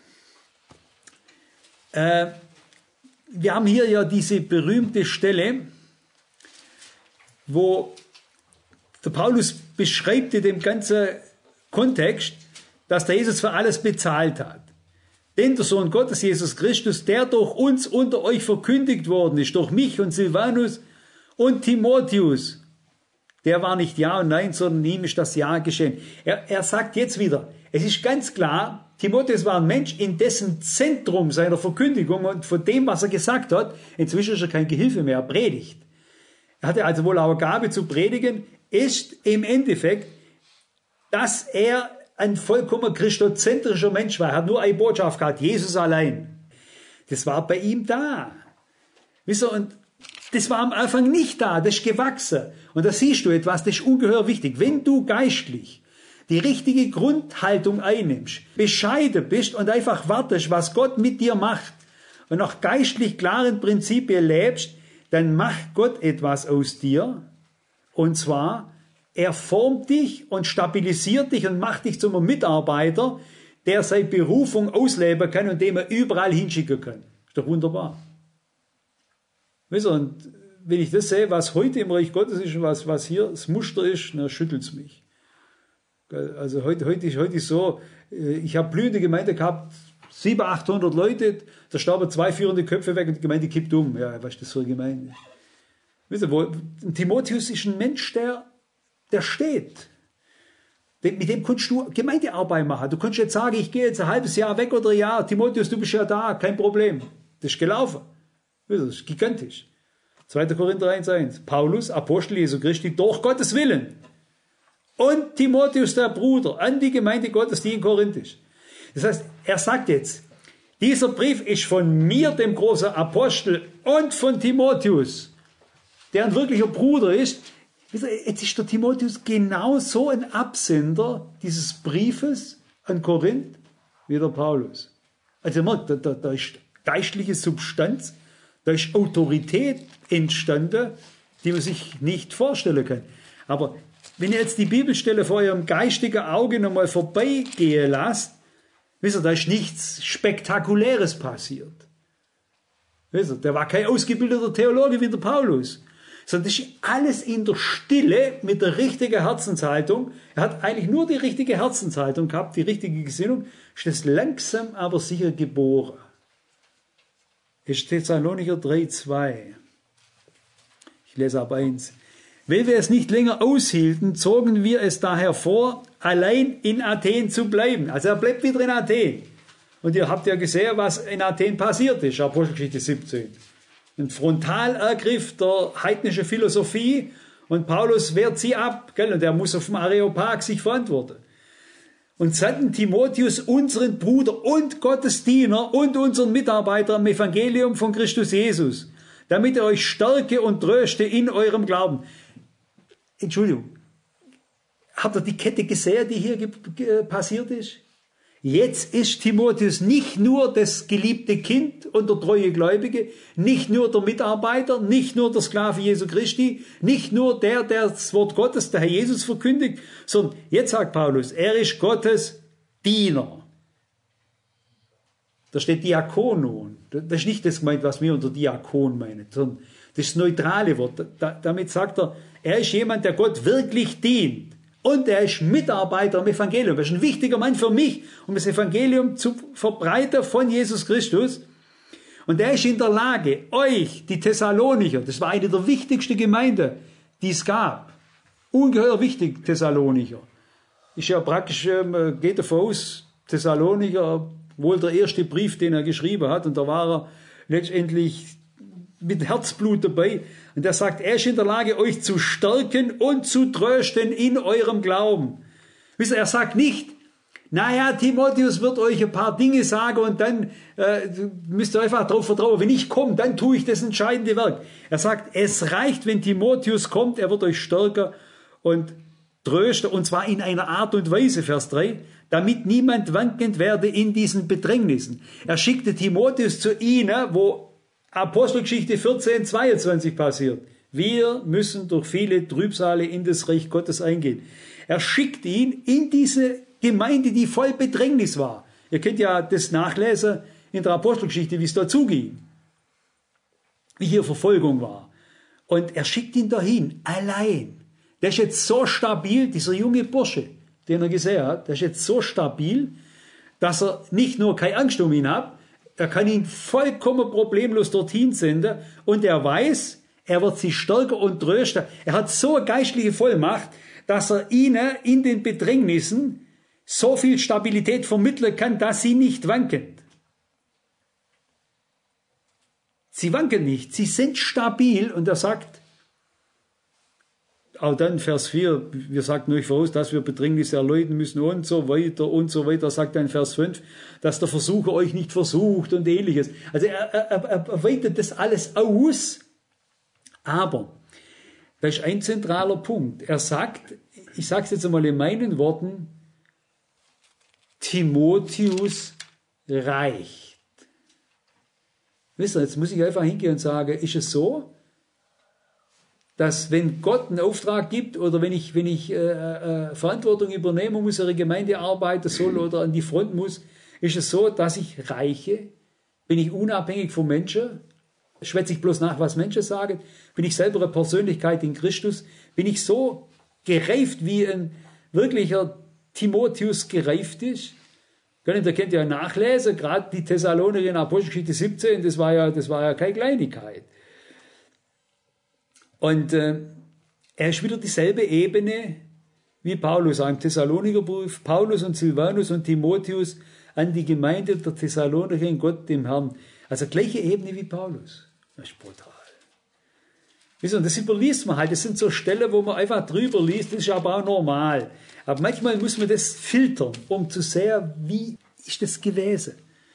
Äh, wir haben hier ja diese berühmte Stelle, wo der Paulus beschreibt in dem ganzen Kontext, dass der Jesus für alles bezahlt hat. Denn der Sohn Gottes, Jesus Christus, der durch uns unter euch verkündigt worden ist, durch mich und Silvanus und Timotheus, der war nicht Ja und Nein, sondern ihm ist das Ja geschehen. Er, er sagt jetzt wieder, es ist ganz klar, Timotheus war ein Mensch, in dessen Zentrum seiner Verkündigung und von dem, was er gesagt hat, inzwischen ist er kein Gehilfe mehr, er predigt. Er hatte also wohl auch eine Gabe zu predigen, ist im Endeffekt, dass er ein vollkommen christozentrischer Mensch war. Er hat nur eine Botschaft gehabt, Jesus allein. Das war bei ihm da. Wisst ihr, und das war am Anfang nicht da, das ist gewachsen. Und da siehst du etwas, das ist ungeheuer wichtig. Wenn du geistlich die richtige Grundhaltung einnimmst, bescheiden bist und einfach wartest, was Gott mit dir macht und nach geistlich klaren Prinzipien lebst, dann macht Gott etwas aus dir. Und zwar, er formt dich und stabilisiert dich und macht dich zu einem Mitarbeiter, der seine Berufung ausleben kann und dem er überall hinschicken kann. Ist doch wunderbar. Weißt du, und wenn ich das sehe, was heute im Reich Gottes ist und was, was hier das Muster ist, dann schüttelt es mich. Also heute, heute, ist, heute ist so, ich habe blühende Gemeinde gehabt, siebenhundert, achthundert Leute, da starben zwei führende Köpfe weg und die Gemeinde kippt um. Ja, was ist das für eine Gemeinde? Wisst ihr, wo, Timotheus ist ein Mensch, der, der steht. Mit dem kannst du Gemeindearbeit machen. Du kannst jetzt sagen, ich gehe jetzt ein halbes Jahr weg oder ein Jahr. Timotheus, du bist ja da, kein Problem. Das ist gelaufen. Das ist gigantisch. zweiter Korinther eins, eins. Paulus, Apostel Jesu Christi, durch Gottes Willen. Und Timotheus, der Bruder, an die Gemeinde Gottes, die in Korinth ist. Das heißt, er sagt jetzt, dieser Brief ist von mir, dem großen Apostel, und von Timotheus, der ein wirklicher Bruder ist. Jetzt ist der Timotheus genauso ein Absender dieses Briefes an Korinth wie der Paulus. Also man merkt, da, da ist geistliche Substanz, da ist Autorität entstanden, die man sich nicht vorstellen kann. Aber wenn ihr jetzt die Bibelstelle vor eurem geistigen Auge nochmal vorbeigehen lasst, wisst ihr, da ist nichts Spektakuläres passiert. Wisst ihr, der war kein ausgebildeter Theologe wie der Paulus, sondern das ist alles in der Stille mit der richtigen Herzenshaltung. Er hat eigentlich nur die richtige Herzenshaltung gehabt, die richtige Gesinnung, ist das langsam aber sicher geboren. Es steht Thessalonicher drei, zwei. Ich lese ab eins. Weil wir es nicht länger aushielten, zogen wir es daher vor, allein in Athen zu bleiben. Also er bleibt wieder in Athen. Und ihr habt ja gesehen, was in Athen passiert ist, Apostelgeschichte siebzehn. Ein Frontalergriff der heidnischen Philosophie und Paulus wehrt sie ab, gell? Und er muss auf dem Areopag sich verantworten. Und sandten Timotheus, unseren Bruder und Gottes Diener und unseren Mitarbeiter im Evangelium von Christus Jesus, damit er euch stärke und tröste in eurem Glauben. Entschuldigung, habt ihr die Kette gesehen, die hier passiert ist? Jetzt ist Timotheus nicht nur das geliebte Kind und der treue Gläubige, nicht nur der Mitarbeiter, nicht nur der Sklave Jesu Christi, nicht nur der, der das Wort Gottes, der Herr Jesus verkündigt, sondern jetzt sagt Paulus, er ist Gottes Diener. Da steht Diakonon. Das ist nicht das gemeint, was wir unter Diakon meinen, sondern das ist das neutrale Wort. Da, damit sagt er, er ist jemand, der Gott wirklich dient. Und er ist Mitarbeiter im Evangelium. Er ist ein wichtiger Mann für mich, um das Evangelium zu verbreiten von Jesus Christus. Und er ist in der Lage, euch, die Thessalonicher, das war eine der wichtigsten Gemeinden, die es gab. Ungeheuer wichtig, Thessalonicher. Ist ja praktisch, ähm, geht davon aus, Thessalonicher, wohl der erste Brief, den er geschrieben hat. Und da war er letztendlich mit Herzblut dabei. Und er sagt, er ist in der Lage, euch zu stärken und zu trösten in eurem Glauben. Wisst ihr, er sagt nicht, naja, Timotheus wird euch ein paar Dinge sagen und dann äh, müsst ihr einfach darauf vertrauen. Wenn ich komme, dann tue ich das entscheidende Werk. Er sagt, es reicht, wenn Timotheus kommt, er wird euch stärker und trösten, und zwar in einer Art und Weise, Vers drei, damit niemand wankend werde in diesen Bedrängnissen. Er schickte Timotheus zu ihnen, wo Apostelgeschichte vierzehn, zweiundzwanzig passiert. Wir müssen durch viele Trübsale in das Reich Gottes eingehen. Er schickt ihn in diese Gemeinde, die voll Bedrängnis war. Ihr könnt ja das nachlesen in der Apostelgeschichte, wie es dazu ging. Wie hier Verfolgung war. Und er schickt ihn dahin, allein. Der ist jetzt so stabil, dieser junge Bursche, den er gesehen hat, der ist jetzt so stabil, dass er nicht nur keine Angst um ihn hat, er kann ihn vollkommen problemlos dorthin senden und er weiß, er wird sie stärker und trösten. Er hat so eine geistliche Vollmacht, dass er ihnen in den Bedrängnissen so viel Stabilität vermitteln kann, dass sie nicht wanken. Sie wanken nicht, sie sind stabil und er sagt, auch dann Vers vier, wir sagten euch voraus, dass wir Bedrängnisse erleiden müssen und so weiter und so weiter, sagt dann Vers fünf, dass der Versucher euch nicht versucht und ähnliches. Also er, er, er weitet das alles aus, aber da ist ein zentraler Punkt. Er sagt, ich sage es jetzt einmal in meinen Worten, Timotheus reicht. Wisst ihr, jetzt muss ich einfach hingehen und sagen, ist es so, dass wenn Gott einen Auftrag gibt oder wenn ich, wenn ich äh, äh, Verantwortung übernehmen muss, eine Gemeinde arbeiten soll oder an die Front muss, ist es so, dass ich reiche? Bin ich unabhängig von Menschen? Schwätze ich bloß nach, was Menschen sagen? Bin ich selber eine Persönlichkeit in Christus? Bin ich so gereift, wie ein wirklicher Timotheus gereift ist? Ihr könnt ja nachlesen, gerade die Thessalonicher in Apostelgeschichte siebzehn, das war ja, das war ja keine Kleinigkeit. Und äh, er ist wieder dieselbe Ebene wie Paulus, auch im Thessalonikerbrief. Paulus und Silvanus und Timotheus an die Gemeinde der Thessalonicher in Gott, dem Herrn. Also gleiche Ebene wie Paulus. Das ist brutal. Wisst ihr, und das überliest man halt. Das sind so Stellen, wo man einfach drüber liest. Das ist aber auch normal. Aber manchmal muss man das filtern, um zu sehen, wie ist das gewesen.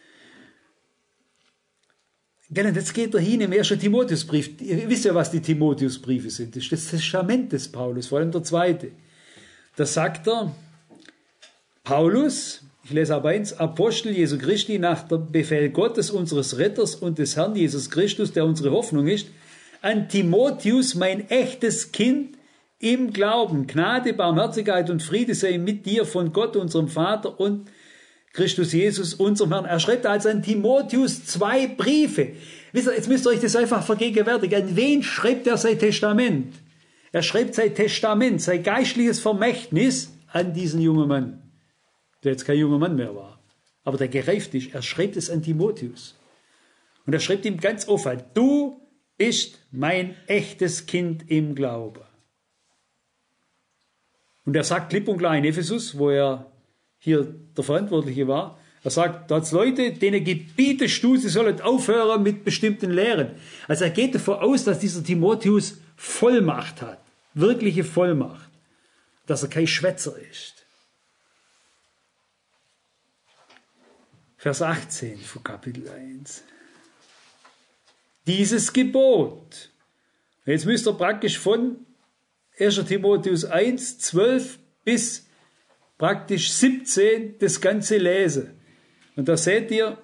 Und jetzt geht er hin im ersten Timotheusbrief. Ihr wisst ja, was die Timotheusbriefe sind. Das ist das Testament des Paulus, vor allem der zweite. Da sagt er, Paulus, ich lese ab eins, Apostel Jesu Christi nach dem Befehl Gottes, unseres Retters und des Herrn Jesus Christus, der unsere Hoffnung ist, an Timotheus, mein echtes Kind im Glauben. Gnade, Barmherzigkeit und Friede sei mit dir von Gott, unserem Vater und Christus Jesus, unserem Herrn. Er schreibt also an Timotheus zwei Briefe. Wisst ihr, jetzt müsst ihr euch das einfach vergegenwärtigen. An wen schreibt er sein Testament? Er schreibt sein Testament, sein geistliches Vermächtnis an diesen jungen Mann, der jetzt kein junger Mann mehr war, aber der gereift ist. Er schreibt es an Timotheus. Und er schreibt ihm ganz offen, du bist mein echtes Kind im Glaube. Und er sagt klipp und klar in Ephesus, wo er hier der Verantwortliche war, Er sagt, da hat es Leute, denen gebietest du, sie sollen aufhören mit bestimmten Lehren. Also er geht davon aus, dass dieser Timotheus Vollmacht hat, wirkliche Vollmacht, dass er kein Schwätzer ist. Vers achtzehn von Kapitel eins. Dieses Gebot, jetzt müsst ihr praktisch von erster Timotheus eins, zwölf bis praktisch siebzehn das Ganze lesen. Und da seht ihr,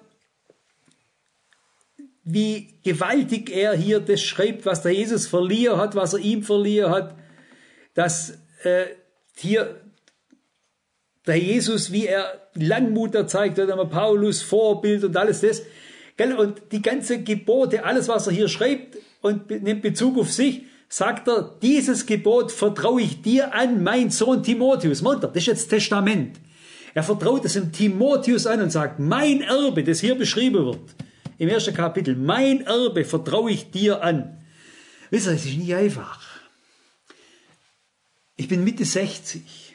wie gewaltig er hier das schreibt, was der Jesus verliehen hat, was er ihm verliehen hat, dass äh, hier der Jesus, wie er Langmut zeigt, oder Paulus Vorbild und alles das, gell? Und die ganzen Gebote, alles was er hier schreibt und nimmt Bezug auf sich, sagt er, dieses Gebot vertraue ich dir an, mein Sohn Timotheus. Merkt ihr, das ist jetzt Testament. Er vertraut es dem Timotheus an und sagt, mein Erbe, das hier beschrieben wird, im ersten Kapitel, mein Erbe vertraue ich dir an. Wisst ihr, es ist nicht einfach. Ich bin Mitte sechzig.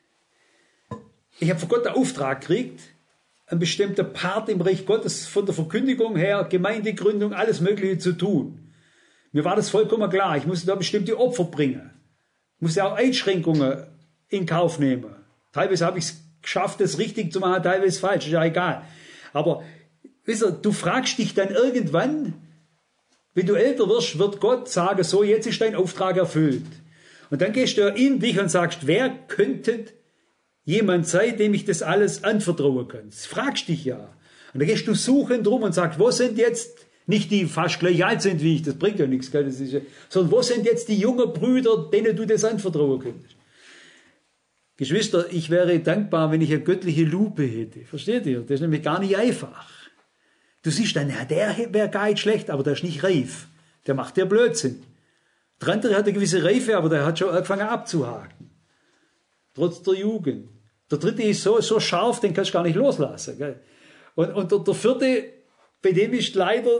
Ich habe von Gott den Auftrag gekriegt, einen bestimmten Part im Reich Gottes von der Verkündigung her, Gemeindegründung, alles Mögliche zu tun. Mir war das vollkommen klar. Ich musste da bestimmte Opfer bringen. Ich musste auch Einschränkungen in Kauf nehmen. Teilweise habe ich es geschafft, das richtig zu machen, teilweise falsch. Ist ja egal. Aber wisst ihr, du fragst dich dann irgendwann, wenn du älter wirst, wird Gott sagen, so, jetzt ist dein Auftrag erfüllt. Und dann gehst du in dich und sagst, wer könnte jemand sein, dem ich das alles anvertrauen kann? Das fragst dich ja. Und dann gehst du suchen drum und sagst, wo sind jetzt nicht die fast gleich alt sind wie ich, das bringt ja nichts, gell? Das ist ja, sondern wo sind jetzt die jungen Brüder, denen du das anvertrauen könntest? Geschwister, ich wäre dankbar, wenn ich eine göttliche Lupe hätte. Versteht ihr? Das ist nämlich gar nicht einfach. Du siehst dann, ja, der wäre gar nicht schlecht, aber der ist nicht reif. Der macht ja Blödsinn. Der andere hat eine gewisse Reife, aber der hat schon angefangen abzuhaken. Trotz der Jugend. Der dritte ist so, so scharf, den kannst du gar nicht loslassen. Gell? Und, und der, der vierte, bei dem ist leider,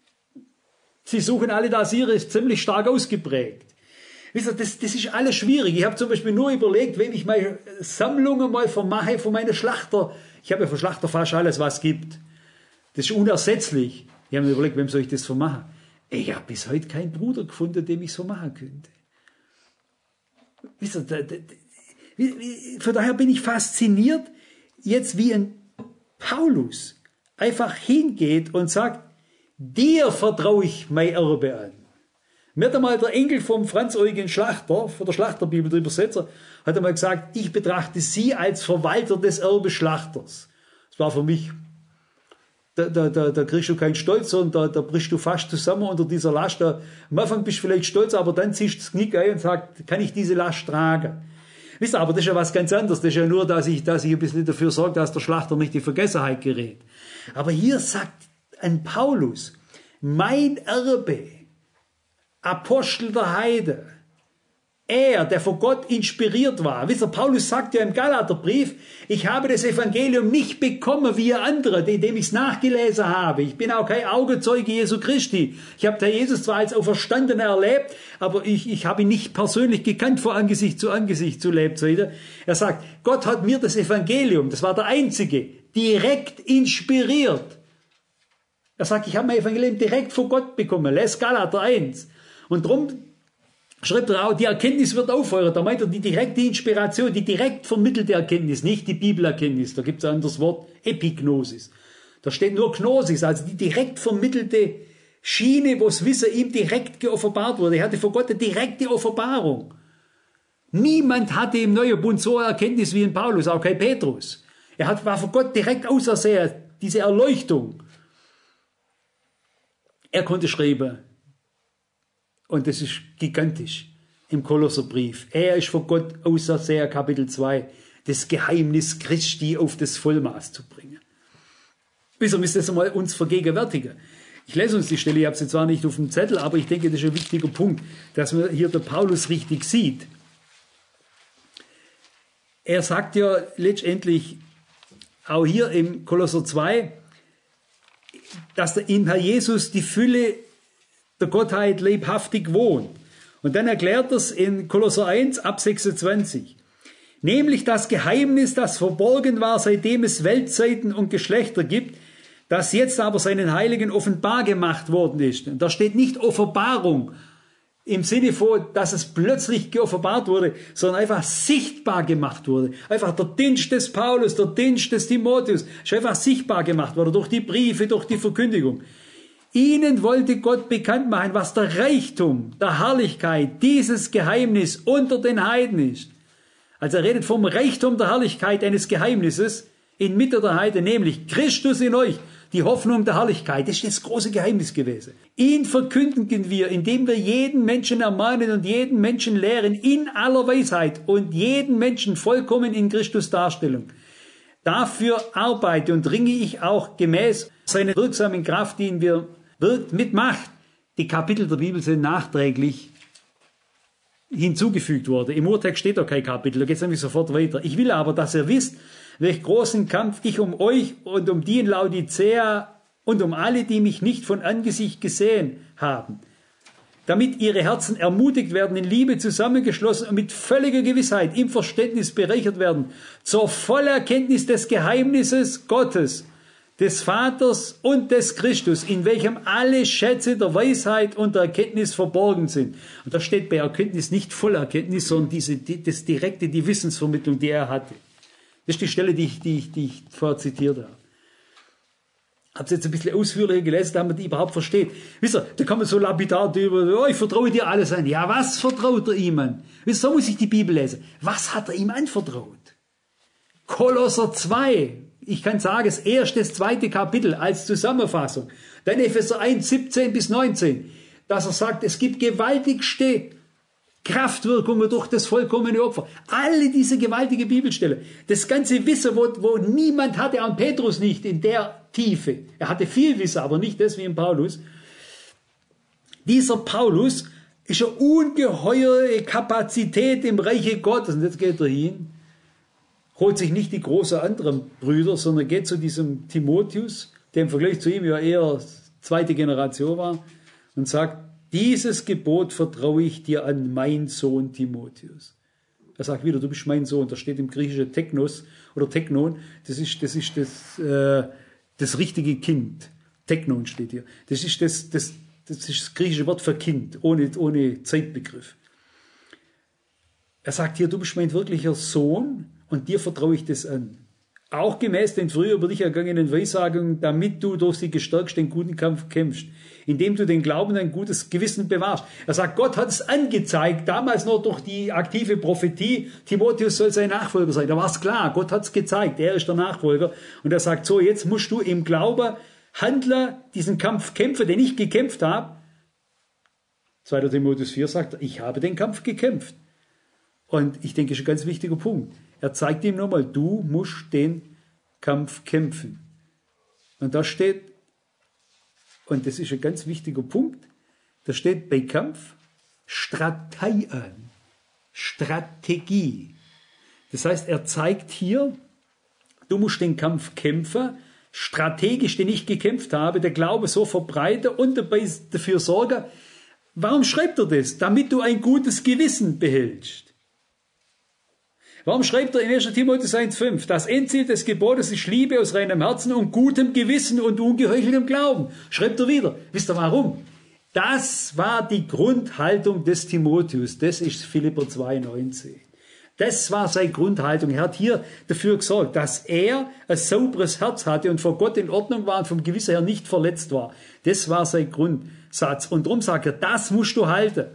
sie suchen alle das ihre, ist ziemlich stark ausgeprägt. Wisst ihr, das, das ist alles schwierig. Ich habe zum Beispiel nur überlegt, wenn ich meine Sammlungen mal vermache von meinen Schlachter. Ich habe ja von Schlachter fast alles, was es gibt. Das ist unersetzlich. Ich habe mir überlegt, wem soll ich das vermachen? Ich habe bis heute keinen Bruder gefunden, dem ich so machen könnte. Wisst ihr, da, da, von daher bin ich fasziniert, jetzt wie ein Paulus einfach hingeht und sagt, dir vertraue ich mein Erbe an. Mir hat einmal der Enkel vom Franz-Eugen Schlachter, von der Schlachterbibel, der Übersetzer, hat einmal gesagt, ich betrachte Sie als Verwalter des Erbes Schlachters. Das war für mich, da, da, da, da kriegst du keinen Stolz, sondern da, da brichst du fast zusammen unter dieser Last. Da, am Anfang bist du vielleicht stolz, aber dann ziehst du das Knick ein und sagst, kann ich diese Last tragen? Wisst ihr, aber das ist ja was ganz anderes. Das ist ja nur, dass ich, dass ich ein bisschen dafür sorge, dass der Schlachter nicht in Vergessenheit gerät. Aber hier sagt ein Paulus, mein Erbe, Apostel der Heide, er, der von Gott inspiriert war. Wisst ihr, Paulus sagt ja im Galaterbrief, ich habe das Evangelium nicht bekommen wie ihr andere, indem ich es nachgelesen habe. Ich bin auch kein Augenzeuge Jesu Christi. Ich habe den Jesus zwar als Auferstandener erlebt, aber ich, ich habe ihn nicht persönlich gekannt vor Angesicht zu Angesicht zu Lebzeiten. Er sagt, Gott hat mir das Evangelium, das war der einzige, direkt inspiriert. Er sagt, ich habe mein Evangelium direkt von Gott bekommen. Les Galater eins. Und darum schreibt er auch, die Erkenntnis wird aufheuern. Da meint er die direkte Inspiration, die direkt vermittelte Erkenntnis, nicht die Bibelerkenntnis. Da gibt es ein anderes Wort, Epignosis. Da steht nur Gnosis, also die direkt vermittelte Schiene, wo das Wissen ihm direkt geoffenbart wurde. Er hatte von Gott eine direkte Offenbarung. Niemand hatte im Neuen Bund so eine Erkenntnis wie in Paulus, auch kein Petrus. Er hat, war von Gott direkt ausersehen, diese Erleuchtung. Er konnte schreiben. Und das ist gigantisch im Kolosserbrief. Er ist von Gott ausersehen, Kapitel zwei, das Geheimnis Christi auf das Vollmaß zu bringen. Wieso müssen wir das einmal uns vergegenwärtigen? Ich lese uns die Stelle, ich habe sie zwar nicht auf dem Zettel, aber ich denke, das ist ein wichtiger Punkt, dass man hier der Paulus richtig sieht. Er sagt ja letztendlich auch hier im Kolosser zwei, dass in Herr Jesus die Fülle der Gottheit leibhaftig wohnt. Und dann erklärt er es in Kolosser eins ab sechsundzwanzig. nämlich das Geheimnis, das verborgen war, seitdem es Weltzeiten und Geschlechter gibt, das jetzt aber seinen Heiligen offenbar gemacht worden ist. Und da steht nicht Offenbarung im Sinne von, dass es plötzlich geoffenbart wurde, sondern einfach sichtbar gemacht wurde. Einfach der Dienst des Paulus, der Dienst des Timotheus, ist einfach sichtbar gemacht worden durch die Briefe, durch die Verkündigung. Ihnen wollte Gott bekannt machen, was der Reichtum der Herrlichkeit dieses Geheimnis unter den Heiden ist. Also er redet vom Reichtum der Herrlichkeit eines Geheimnisses inmitten der Heiden, nämlich Christus in euch, die Hoffnung der Herrlichkeit. Das ist das große Geheimnis gewesen. Ihn verkündigen wir, indem wir jeden Menschen ermahnen und jeden Menschen lehren in aller Weisheit und jeden Menschen vollkommen in Christus Darstellung. Dafür arbeite und ringe ich auch gemäß seiner wirksamen Kraft, die in mir wirkt, mit Macht. Die Kapitel der Bibel sind nachträglich hinzugefügt worden. Im Urtext steht da kein Kapitel, da geht es nämlich sofort weiter. Ich will aber, dass ihr wisst, welch großen Kampf ich um euch und um die in Laodicea und um alle, die mich nicht von Angesicht gesehen haben, damit ihre Herzen ermutigt werden, in Liebe zusammengeschlossen und mit völliger Gewissheit im Verständnis bereichert werden, zur Vollerkenntnis des Geheimnisses Gottes, des Vaters und des Christus, in welchem alle Schätze der Weisheit und der Erkenntnis verborgen sind. Und da steht bei Erkenntnis nicht Vollerkenntnis, sondern diese, die, das direkte, die Wissensvermittlung, die er hatte. Das ist die Stelle, die ich, die ich, die ich vorher zitiert habe. Habt ihr jetzt ein bisschen ausführlicher gelesen, damit man die überhaupt versteht. Wisst ihr, da kann man so lapidar drüber, oh, ich vertraue dir alles an. Ja, was vertraut er ihm an? Wisst ihr, so muss ich die Bibel lesen. Was hat er ihm anvertraut? Kolosser zwei. Ich kann sagen, das erste, das zweite Kapitel als Zusammenfassung. Dann Epheser eins, siebzehn bis neunzehn. Dass er sagt, es gibt gewaltigste Kraftwirkungen durch das vollkommene Opfer. Alle diese gewaltige Bibelstelle. Das ganze Wissen, wo, wo niemand hatte, an Petrus nicht in der Tiefe. Er hatte viel Wissen, aber nicht das wie in Paulus. Dieser Paulus ist eine ungeheure Kapazität im Reiche Gottes. Und jetzt geht er hin, holt sich nicht die großen anderen Brüder, sondern geht zu diesem Timotheus, der im Vergleich zu ihm ja eher zweite Generation war, und sagt, dieses Gebot vertraue ich dir an, mein Sohn Timotheus. Er sagt wieder, du bist mein Sohn. Das steht im Griechischen Technos oder Technon. Das ist das, ist das, äh, das richtige Kind. Technon steht hier. Das ist das, das, das ist das griechische Wort für Kind, ohne, ohne Zeitbegriff. Er sagt hier, du bist mein wirklicher Sohn und dir vertraue ich das an. Auch gemäß den früher über dich ergangenen Weissagungen, damit du durch sie gestärkt den guten Kampf kämpfst, indem du den Glauben ein gutes Gewissen bewahrst. Er sagt, Gott hat es angezeigt, damals noch durch die aktive Prophetie, Timotheus soll sein Nachfolger sein. Da war es klar, Gott hat es gezeigt, er ist der Nachfolger. Und er sagt, so, jetzt musst du im Glauben handeln, diesen Kampf kämpfen, den ich gekämpft habe. zweiter Timotheus vier sagt, ich habe den Kampf gekämpft. Und ich denke, das ist ein ganz wichtiger Punkt. Er zeigt ihm nochmal, du musst den Kampf kämpfen. Und da steht, und das ist ein ganz wichtiger Punkt, da steht bei Kampf Strateien, Strategie. Das heißt, er zeigt hier, du musst den Kampf kämpfen, strategisch, den ich gekämpft habe, der Glaube so verbreiten und dabei dafür sorgen. Warum schreibt er das? Damit du ein gutes Gewissen behältst. Warum schreibt er in erster Timotheus eins fünf? Das Endziel des Gebotes ist Liebe aus reinem Herzen und gutem Gewissen und ungeheucheltem Glauben. Schreibt er wieder. Wisst ihr warum? Das war die Grundhaltung des Timotheus. Das ist Philipper zwei neunzehn. Das war seine Grundhaltung. Er hat hier dafür gesorgt, dass er ein sauberes Herz hatte und vor Gott in Ordnung war und vom Gewissen her nicht verletzt war. Das war sein Grundsatz. Und darum sagt er, das musst du halten.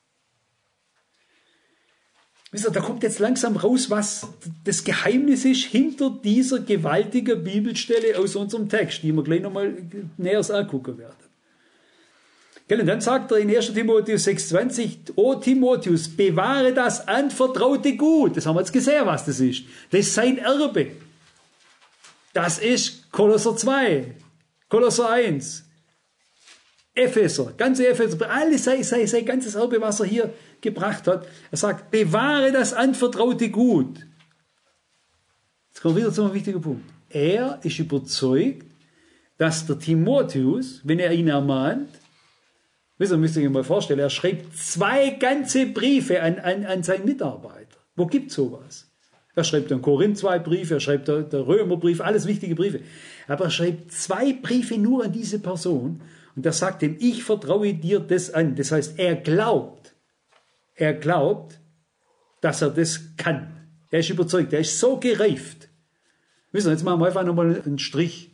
Wisst ihr, da kommt jetzt langsam raus, was das Geheimnis ist hinter dieser gewaltigen Bibelstelle aus unserem Text, die wir gleich nochmal näher angucken werden. Und dann sagt er in erster Timotheus sechs zwanzig, O Timotheus, bewahre das anvertraute Gut. Das haben wir jetzt gesehen, was das ist. Das ist sein Erbe. Das ist Kolosser zwei, Kolosser eins, Epheser, ganze Epheser, alles sein, sein, sein ganzes Erbe, was er hier gebracht hat. Er sagt, bewahre das anvertraute Gut. Jetzt kommen wir wieder zu einem wichtigen Punkt. Er ist überzeugt, dass der Timotheus, wenn er ihn ermahnt, wisst ihr, müsst ihr euch mal vorstellen, er schreibt zwei ganze Briefe an, an, an seinen Mitarbeiter. Wo gibt es sowas? Er schreibt den Korinth zwei Briefe, er schreibt den Römerbrief, alles wichtige Briefe. Aber er schreibt zwei Briefe nur an diese Person und er sagt ihm, ich vertraue dir das an. Das heißt, er glaubt, er glaubt, dass er das kann. Er ist überzeugt, er ist so gereift. Wissen Sie, jetzt machen wir einfach nochmal einen Strich.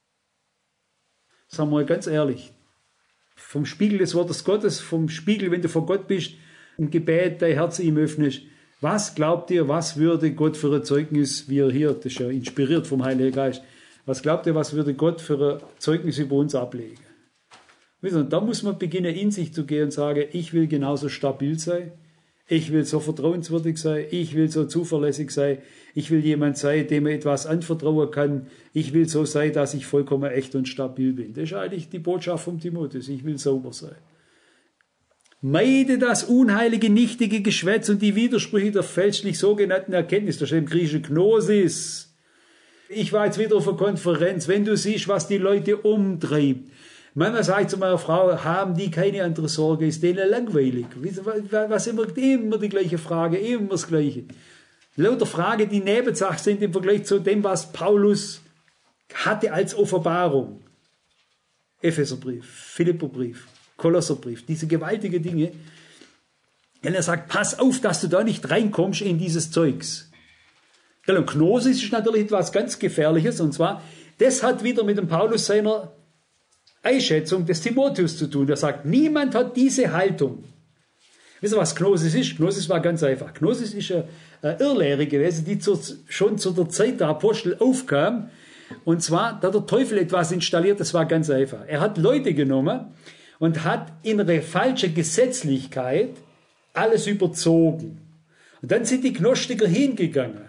Sagen wir mal ganz ehrlich. Vom Spiegel des Wortes Gottes, vom Spiegel, wenn du vor Gott bist, im Gebet dein Herz ihm öffnest. Was glaubt ihr, was würde Gott für ein Zeugnis, wie er hier, das ist ja inspiriert vom Heiligen Geist, was glaubt ihr, was würde Gott für ein Zeugnis über uns ablegen? Wissen Sie, da muss man beginnen, in sich zu gehen und sagen, ich will genauso stabil sein. Ich will so vertrauenswürdig sein, ich will so zuverlässig sein, ich will jemand sein, dem man etwas anvertrauen kann, ich will so sein, dass ich vollkommen echt und stabil bin. Das ist eigentlich die Botschaft vom Timotheus, ich will sauber sein. Meide das unheilige, nichtige Geschwätz und die Widersprüche der fälschlich sogenannten Erkenntnis, das steht im Griechischen Gnosis. Ich war jetzt wieder auf einer Konferenz, wenn du siehst, was die Leute umtreibt, manchmal sage ich zu meiner Frau, haben die keine andere Sorge, ist denen langweilig. Was immer, immer die gleiche Frage, immer das Gleiche. Lauter Fragen, die Nebensache sind im Vergleich zu dem, was Paulus hatte als Offenbarung. Epheserbrief, Philipperbrief, Kolosserbrief, diese gewaltigen Dinge. Und er sagt, pass auf, dass du da nicht reinkommst in dieses Zeugs. Und Gnosis ist natürlich etwas ganz Gefährliches, und zwar, das hat wieder mit dem Paulus seiner Einschätzung des Timotheus zu tun. Er sagt, niemand hat diese Haltung. Wisst ihr, was Gnosis ist? Gnosis war ganz einfach. Gnosis ist eine, eine Irrlehre gewesen, die zu, schon zu der Zeit der Apostel aufkam. Und zwar, da der Teufel etwas installiert, das war ganz einfach. Er hat Leute genommen und hat in eine falsche Gesetzlichkeit alles überzogen. Und dann sind die Gnostiker hingegangen.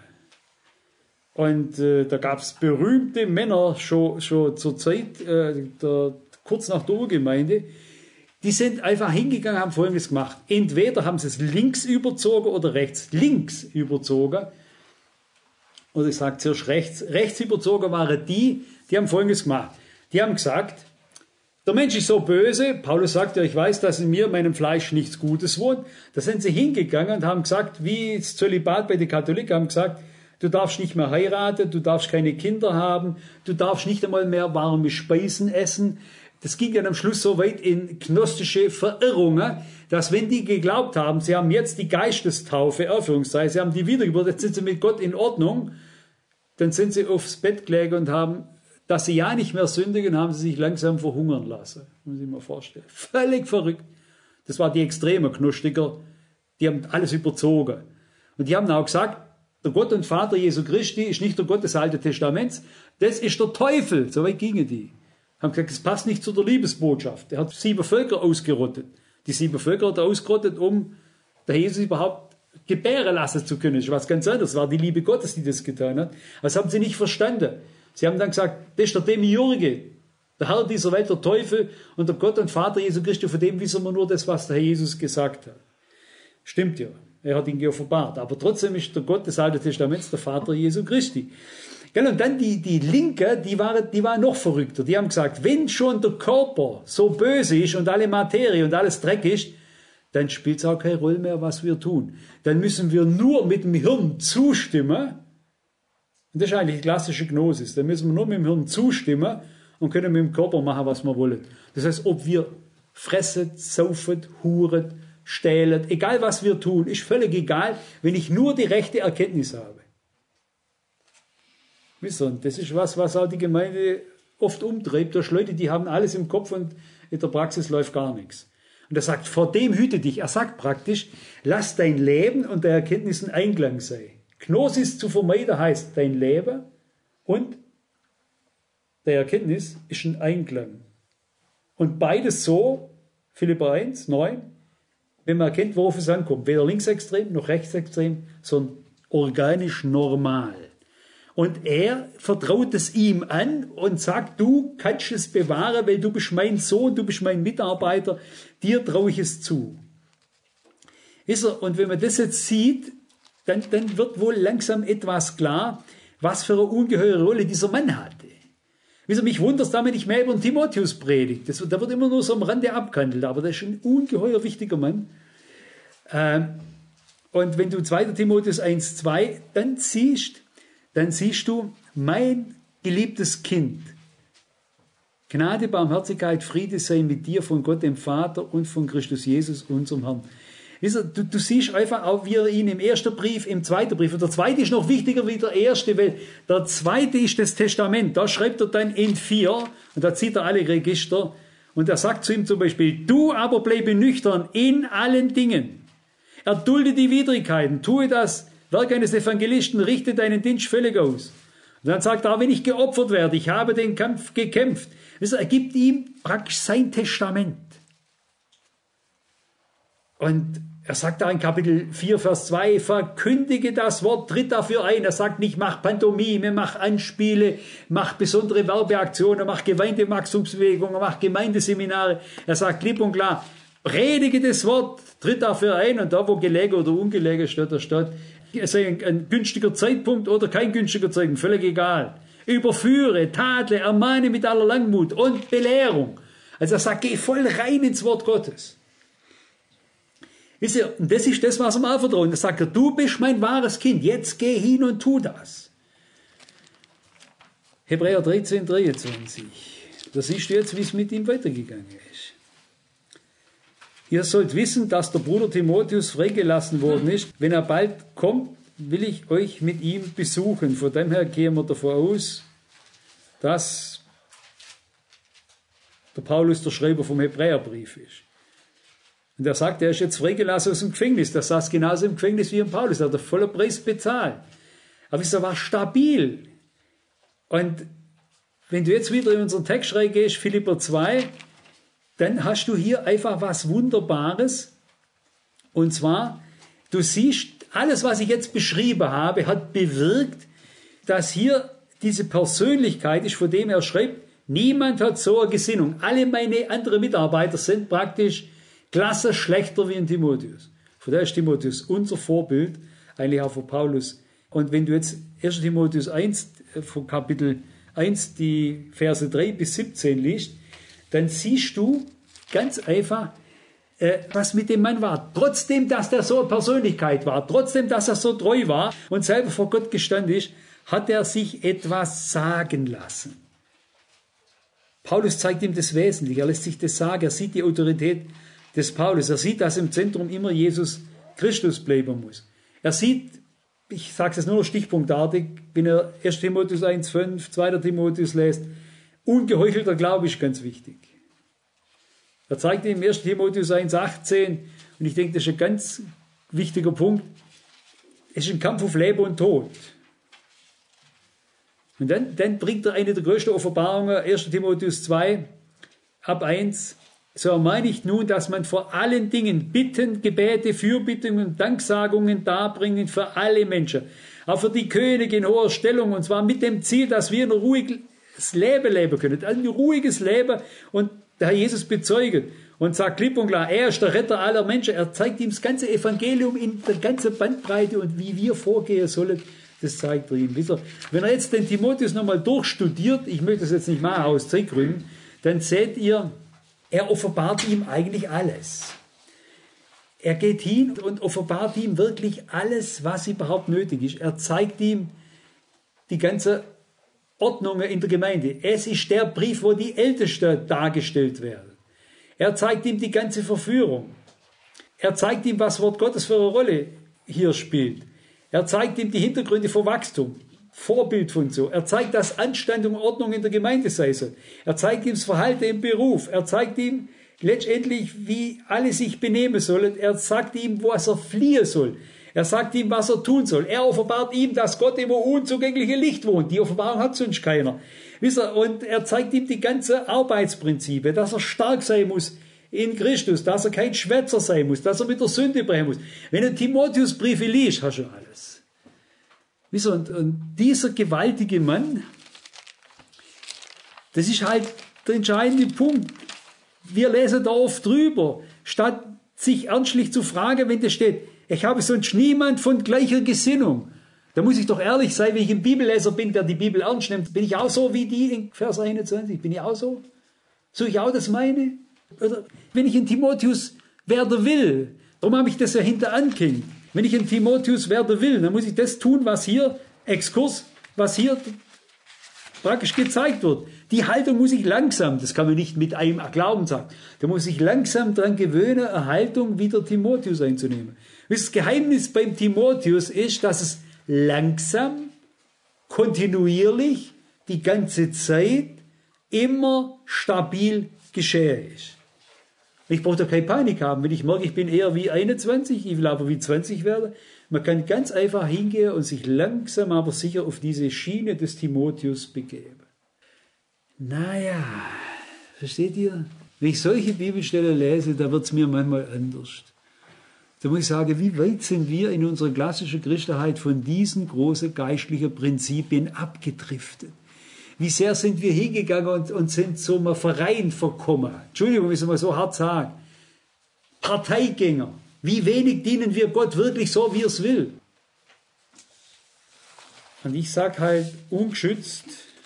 Und äh, da gab es berühmte Männer schon, schon zur Zeit, äh, der, kurz nach der Urgemeinde, die sind einfach hingegangen, haben Folgendes gemacht. Entweder haben sie es links überzogen oder rechts. Links überzogen. Oder ich sage zuerst rechts. Rechts überzogen waren die, die haben Folgendes gemacht. Die haben gesagt, der Mensch ist so böse. Paulus sagt ja, ich weiß, dass in mir, meinem Fleisch, nichts Gutes wohnt. Da sind sie hingegangen und haben gesagt, wie das Zölibat bei den Katholiken, haben gesagt, du darfst nicht mehr heiraten, du darfst keine Kinder haben, du darfst nicht einmal mehr warme Speisen essen. Das ging dann am Schluss so weit in gnostische Verirrungen, dass wenn die geglaubt haben, sie haben jetzt die Geistestaufe, Erfüllungszeit, sie haben die Wiedergeburt, jetzt sind sie mit Gott in Ordnung, dann sind sie aufs Bett gelegen und haben, dass sie ja nicht mehr sündigen, haben sie sich langsam verhungern lassen. Muss ich mir vorstellen. Völlig verrückt. Das war die extreme Gnostiker, die haben alles überzogen. Und die haben auch gesagt, der Gott und Vater Jesu Christi ist nicht der Gott des Alten Testaments, das ist der Teufel. So weit gingen die. Haben gesagt, das passt nicht zu der Liebesbotschaft. Er hat sieben Völker ausgerottet. Die sieben Völker hat er ausgerottet, um der Jesus überhaupt gebären lassen zu können. Das ist was ganz anderes. Es war die Liebe Gottes, die das getan hat. Das haben sie nicht verstanden. Sie haben dann gesagt, das ist der Demiurge, der Herr dieser Welt, der Teufel und der Gott und Vater Jesu Christi. Von dem wissen wir nur das, was der Herr Jesus gesagt hat. Stimmt ja. Er hat ihn geoffenbart. Aber trotzdem ist der Gott des Alten Testaments der Vater Jesu Christi. Und dann die, die Linke, die waren, die waren noch verrückter. Die haben gesagt, wenn schon der Körper so böse ist und alle Materie und alles Dreck ist, dann spielt es auch keine Rolle mehr, was wir tun. Dann müssen wir nur mit dem Hirn zustimmen. Und das ist eigentlich die klassische Gnosis. Dann müssen wir nur mit dem Hirn zustimmen und können mit dem Körper machen, was wir wollen. Das heißt, ob wir fressen, saufen, huren, stehlen, egal was wir tun, ist völlig egal, wenn ich nur die rechte Erkenntnis habe. Wisst ihr, das ist was, was auch die Gemeinde oft umtreibt. Da Leute, die haben alles im Kopf und in der Praxis läuft gar nichts. Und er sagt, vor dem hüte dich. Er sagt praktisch, lass dein Leben und der Erkenntnis in Einklang sein. Gnosis zu vermeiden heißt, dein Leben und der Erkenntnis ist in Einklang. Und beides so, Philipper eins, neun, wenn man erkennt, worauf es ankommt. Weder linksextrem noch rechtsextrem, sondern organisch normal. Und er vertraut es ihm an und sagt, du kannst es bewahren, weil du bist mein Sohn, du bist mein Mitarbeiter, dir traue ich es zu. Ist er, und wenn man das jetzt sieht, dann, dann wird wohl langsam etwas klar, was für eine ungeheure Rolle dieser Mann hatte. Wisst ihr, mich wundert es damit nicht mehr über den Timotheus predigt. Das, da wird immer nur so am Rande abgehandelt, aber das ist ein ungeheuer wichtiger Mann. Ähm, Und wenn du zweiter Timotheus eins, zwei dann siehst, dann siehst du, mein geliebtes Kind, Gnade, Barmherzigkeit, Friede sei mit dir von Gott, dem Vater und von Christus Jesus, unserem Herrn. Du, du siehst einfach auch, wie er ihn im ersten Brief, im zweiten Brief, und der zweite ist noch wichtiger wie der erste, weil der zweite ist das Testament. Da schreibt er dann in vier, und da zieht er alle Register, und er sagt zu ihm zum Beispiel, du aber bleibe nüchtern in allen Dingen. Erdulde die Widrigkeiten, tue das Werk eines Evangelisten, richte deinen Dienst völlig aus. Und dann sagt er, wenn ich geopfert werde, ich habe den Kampf gekämpft. Er gibt ihm praktisch sein Testament. Und er sagt da in Kapitel vier, Vers zwei, verkündige das Wort, tritt dafür ein. Er sagt nicht, mach Pantomime, mach Anspiele, mach besondere Werbeaktionen, mach Gemeindewachstumsbewegungen, mach Gemeindeseminare. Er sagt klipp und klar, predige das Wort, tritt dafür ein. Und da, wo gelegen oder ungelegen steht, da steht, es sei ein, ein günstiger Zeitpunkt oder kein günstiger Zeitpunkt, völlig egal. Überführe, tadle, ermahne mit aller Langmut und Belehrung. Also er sagt, geh voll rein ins Wort Gottes. Wisst ihr, und das ist das, was er mir vertraut. Da sagt er, du bist mein wahres Kind, jetzt geh hin und tu das. Hebräer dreizehn, dreiundzwanzig. Da siehst du jetzt, wie es mit ihm weitergegangen ist. Ihr sollt wissen, dass der Bruder Timotheus freigelassen worden ist. Wenn er bald kommt, will ich euch mit ihm besuchen. Von dem her gehen wir davon aus, dass der Paulus der Schreiber vom Hebräerbrief ist. Und er sagt, er ist jetzt freigelassen aus dem Gefängnis. Der saß genauso im Gefängnis wie im Paulus. Er hat den vollen Preis bezahlt. Aber er war stabil. Und wenn du jetzt wieder in unseren Text reingehst, Philipper zwei, dann hast du hier einfach was Wunderbares. Und zwar, du siehst, alles, was ich jetzt beschrieben habe, hat bewirkt, dass hier diese Persönlichkeit ist, von dem er schreibt, niemand hat so eine Gesinnung. Alle meine anderen Mitarbeiter sind praktisch klasse schlechter wie ein Timotheus. Von daher ist Timotheus unser Vorbild, eigentlich auch für Paulus. Und wenn du jetzt erster Timotheus eins, von Kapitel eins, die Verse drei bis siebzehn liest, dann siehst du ganz einfach, äh, was mit dem Mann war. Trotzdem, dass der so eine Persönlichkeit war, trotzdem, dass er so treu war und selber vor Gott gestanden ist, hat er sich etwas sagen lassen. Paulus zeigt ihm das Wesentliche, er lässt sich das sagen, er sieht die Autorität des Paulus. Er sieht, dass im Zentrum immer Jesus Christus bleiben muss. Er sieht, ich sage es jetzt nur noch stichpunktartig, wenn er erster Timotheus eins, fünf, zweiter Timotheus lässt, ungeheuchelter Glaube ist ganz wichtig. Er zeigt ihm erster Timotheus eins, achtzehn, und ich denke, das ist ein ganz wichtiger Punkt, es ist ein Kampf auf Leben und Tod. Und dann, dann bringt er eine der größten Offenbarungen, erster Timotheus zwei, ab eins, so ermahne ich nun, dass man vor allen Dingen Bitten, Gebete, Fürbitten und Danksagungen darbringen für alle Menschen. Auch für die Könige in hoher Stellung. Und zwar mit dem Ziel, dass wir ein ruhiges Leben leben können. Ein ruhiges Leben. Und der Herr Jesus bezeugt und sagt klipp und klar, er ist der Retter aller Menschen. Er zeigt ihm das ganze Evangelium in der ganzen Bandbreite und wie wir vorgehen sollen. Das zeigt er ihm. Wenn er jetzt den Timotheus nochmal durchstudiert, ich möchte das jetzt nicht machen aus Zeitgründen, dann seht ihr, er offenbart ihm eigentlich alles. Er geht hin und offenbart ihm wirklich alles, was überhaupt nötig ist. Er zeigt ihm die ganze Ordnung in der Gemeinde. Es ist der Brief, wo die Ältesten dargestellt werden. Er zeigt ihm die ganze Verführung. Er zeigt ihm, was Wort Gottes für eine Rolle hier spielt. Er zeigt ihm die Hintergründe von Wachstum. Vorbildfunktion. Er zeigt, dass Anstand und Ordnung in der Gemeinde sei soll. Er zeigt ihm das Verhalten im Beruf. Er zeigt ihm letztendlich, wie alle sich benehmen sollen. Er sagt ihm, was er fliehen soll. Er sagt ihm, was er tun soll. Er offenbart ihm, dass Gott im unzugänglichen Licht wohnt. Die Offenbarung hat sonst keiner. Wisst ihr, und er zeigt ihm die ganzen Arbeitsprinzipien, dass er stark sein muss in Christus, dass er kein Schwätzer sein muss, dass er mit der Sünde brechen muss. Wenn du Timotheus-Briefe liest, hast du alles. Und, und dieser gewaltige Mann, das ist halt der entscheidende Punkt. Wir lesen da oft drüber, statt sich ernstlich zu fragen, wenn da steht, ich habe sonst niemand von gleicher Gesinnung. Da muss ich doch ehrlich sein, wenn ich ein Bibelleser bin, der die Bibel ernst nimmt. Bin ich auch so wie die in Vers einundzwanzig? Bin ich auch so? So ich auch das meine? Oder wenn ich in Timotheus werden will, darum habe ich das ja hinter angehängt. Wenn ich ein Timotheus werden will, dann muss ich das tun, was hier, Exkurs, was hier praktisch gezeigt wird. Die Haltung muss ich langsam, das kann man nicht mit einem Glauben sagen, da muss ich langsam daran gewöhnen, eine Haltung wie der Timotheus einzunehmen. Das Geheimnis beim Timotheus ist, dass es langsam, kontinuierlich, die ganze Zeit immer stabil geschehe ist. Ich brauche da keine Panik haben, wenn ich merke, ich bin eher wie einundzwanzig, ich will aber wie zwanzig werden. Man kann ganz einfach hingehen und sich langsam aber sicher auf diese Schiene des Timotheus begeben. Naja, versteht ihr? Wenn ich solche Bibelstellen lese, da wird es mir manchmal anders. Da muss ich sagen, wie weit sind wir in unserer klassischen Christenheit von diesen großen geistlichen Prinzipien abgedriftet? Wie sehr sind wir hingegangen und, und sind so einem Verein verkommen? Entschuldigung, wenn ich es mal so hart sage. Parteigänger. Wie wenig dienen wir Gott wirklich so, wie er es will? Und ich sage halt ungeschützt,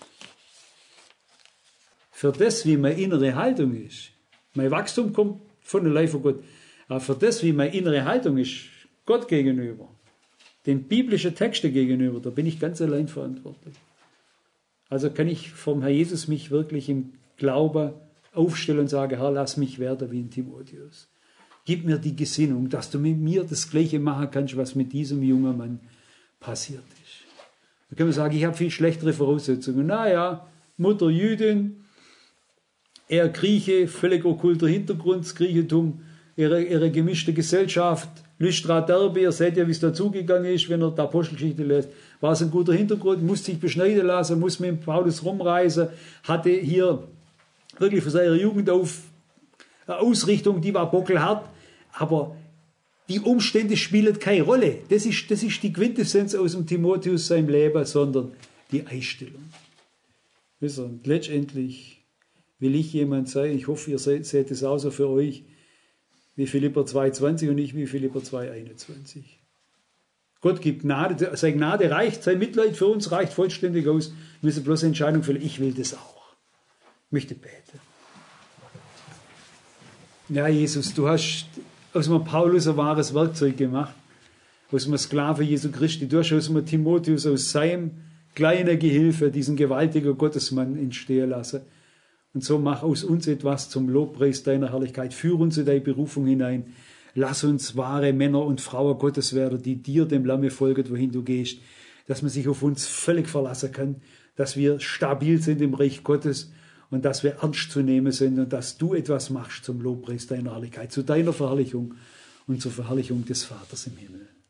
für das, wie meine innere Haltung ist, mein Wachstum kommt von allein von Gott, aber für das, wie meine innere Haltung ist, Gott gegenüber, den biblischen Texten gegenüber, da bin ich ganz allein verantwortlich. Also kann ich vom Herr Jesus mich wirklich im Glauben aufstellen und sagen, Herr, lass mich werden wie ein Timotheus. Gib mir die Gesinnung, dass du mit mir das Gleiche machen kannst, was mit diesem jungen Mann passiert ist. Da kann man sagen, ich habe viel schlechtere Voraussetzungen. Naja, Mutter Jüdin, er Grieche, völlig okkulter Hintergrund, das Griechentum, ihre, ihre gemischte Gesellschaft, Lystra, Derbe, ihr seht ja, wie es dazugegangen ist, wenn ihr die Apostelgeschichte lest. War es ein guter Hintergrund, musste sich beschneiden lassen, musste mit Paulus rumreisen, hatte hier wirklich von seiner Jugend auf eine Ausrichtung, die war bockelhart, aber die Umstände spielen keine Rolle. Das ist, das ist die Quintessenz aus dem Timotheus seinem Leben, sondern die Einstellung. Und letztendlich will ich jemand sein, ich hoffe, ihr seht, seht es auch so für euch, wie Philipper zwei zwanzig und nicht wie Philipper zwei einundzwanzig. Gott gibt Gnade, seine Gnade reicht, sein Mitleid für uns reicht vollständig aus. Wir müssen bloß eine Entscheidung fällen, ich will das auch. Ich möchte beten. Ja, Jesus, du hast aus dem Paulus ein wahres Werkzeug gemacht, aus dem Sklave Jesu Christi. Du hast aus dem Timotheus, aus seinem kleinen Gehilfe, diesen gewaltigen Gottesmann entstehen lassen. Und so mach aus uns etwas zum Lobpreis deiner Herrlichkeit. Führ uns in deine Berufung hinein. Lass uns wahre Männer und Frauen Gottes werden, die dir, dem Lamme, folgen, wohin du gehst. Dass man sich auf uns völlig verlassen kann, dass wir stabil sind im Reich Gottes und dass wir ernst zu nehmen sind und dass du etwas machst zum Lobpreis deiner Herrlichkeit, zu deiner Verherrlichung und zur Verherrlichung des Vaters im Himmel.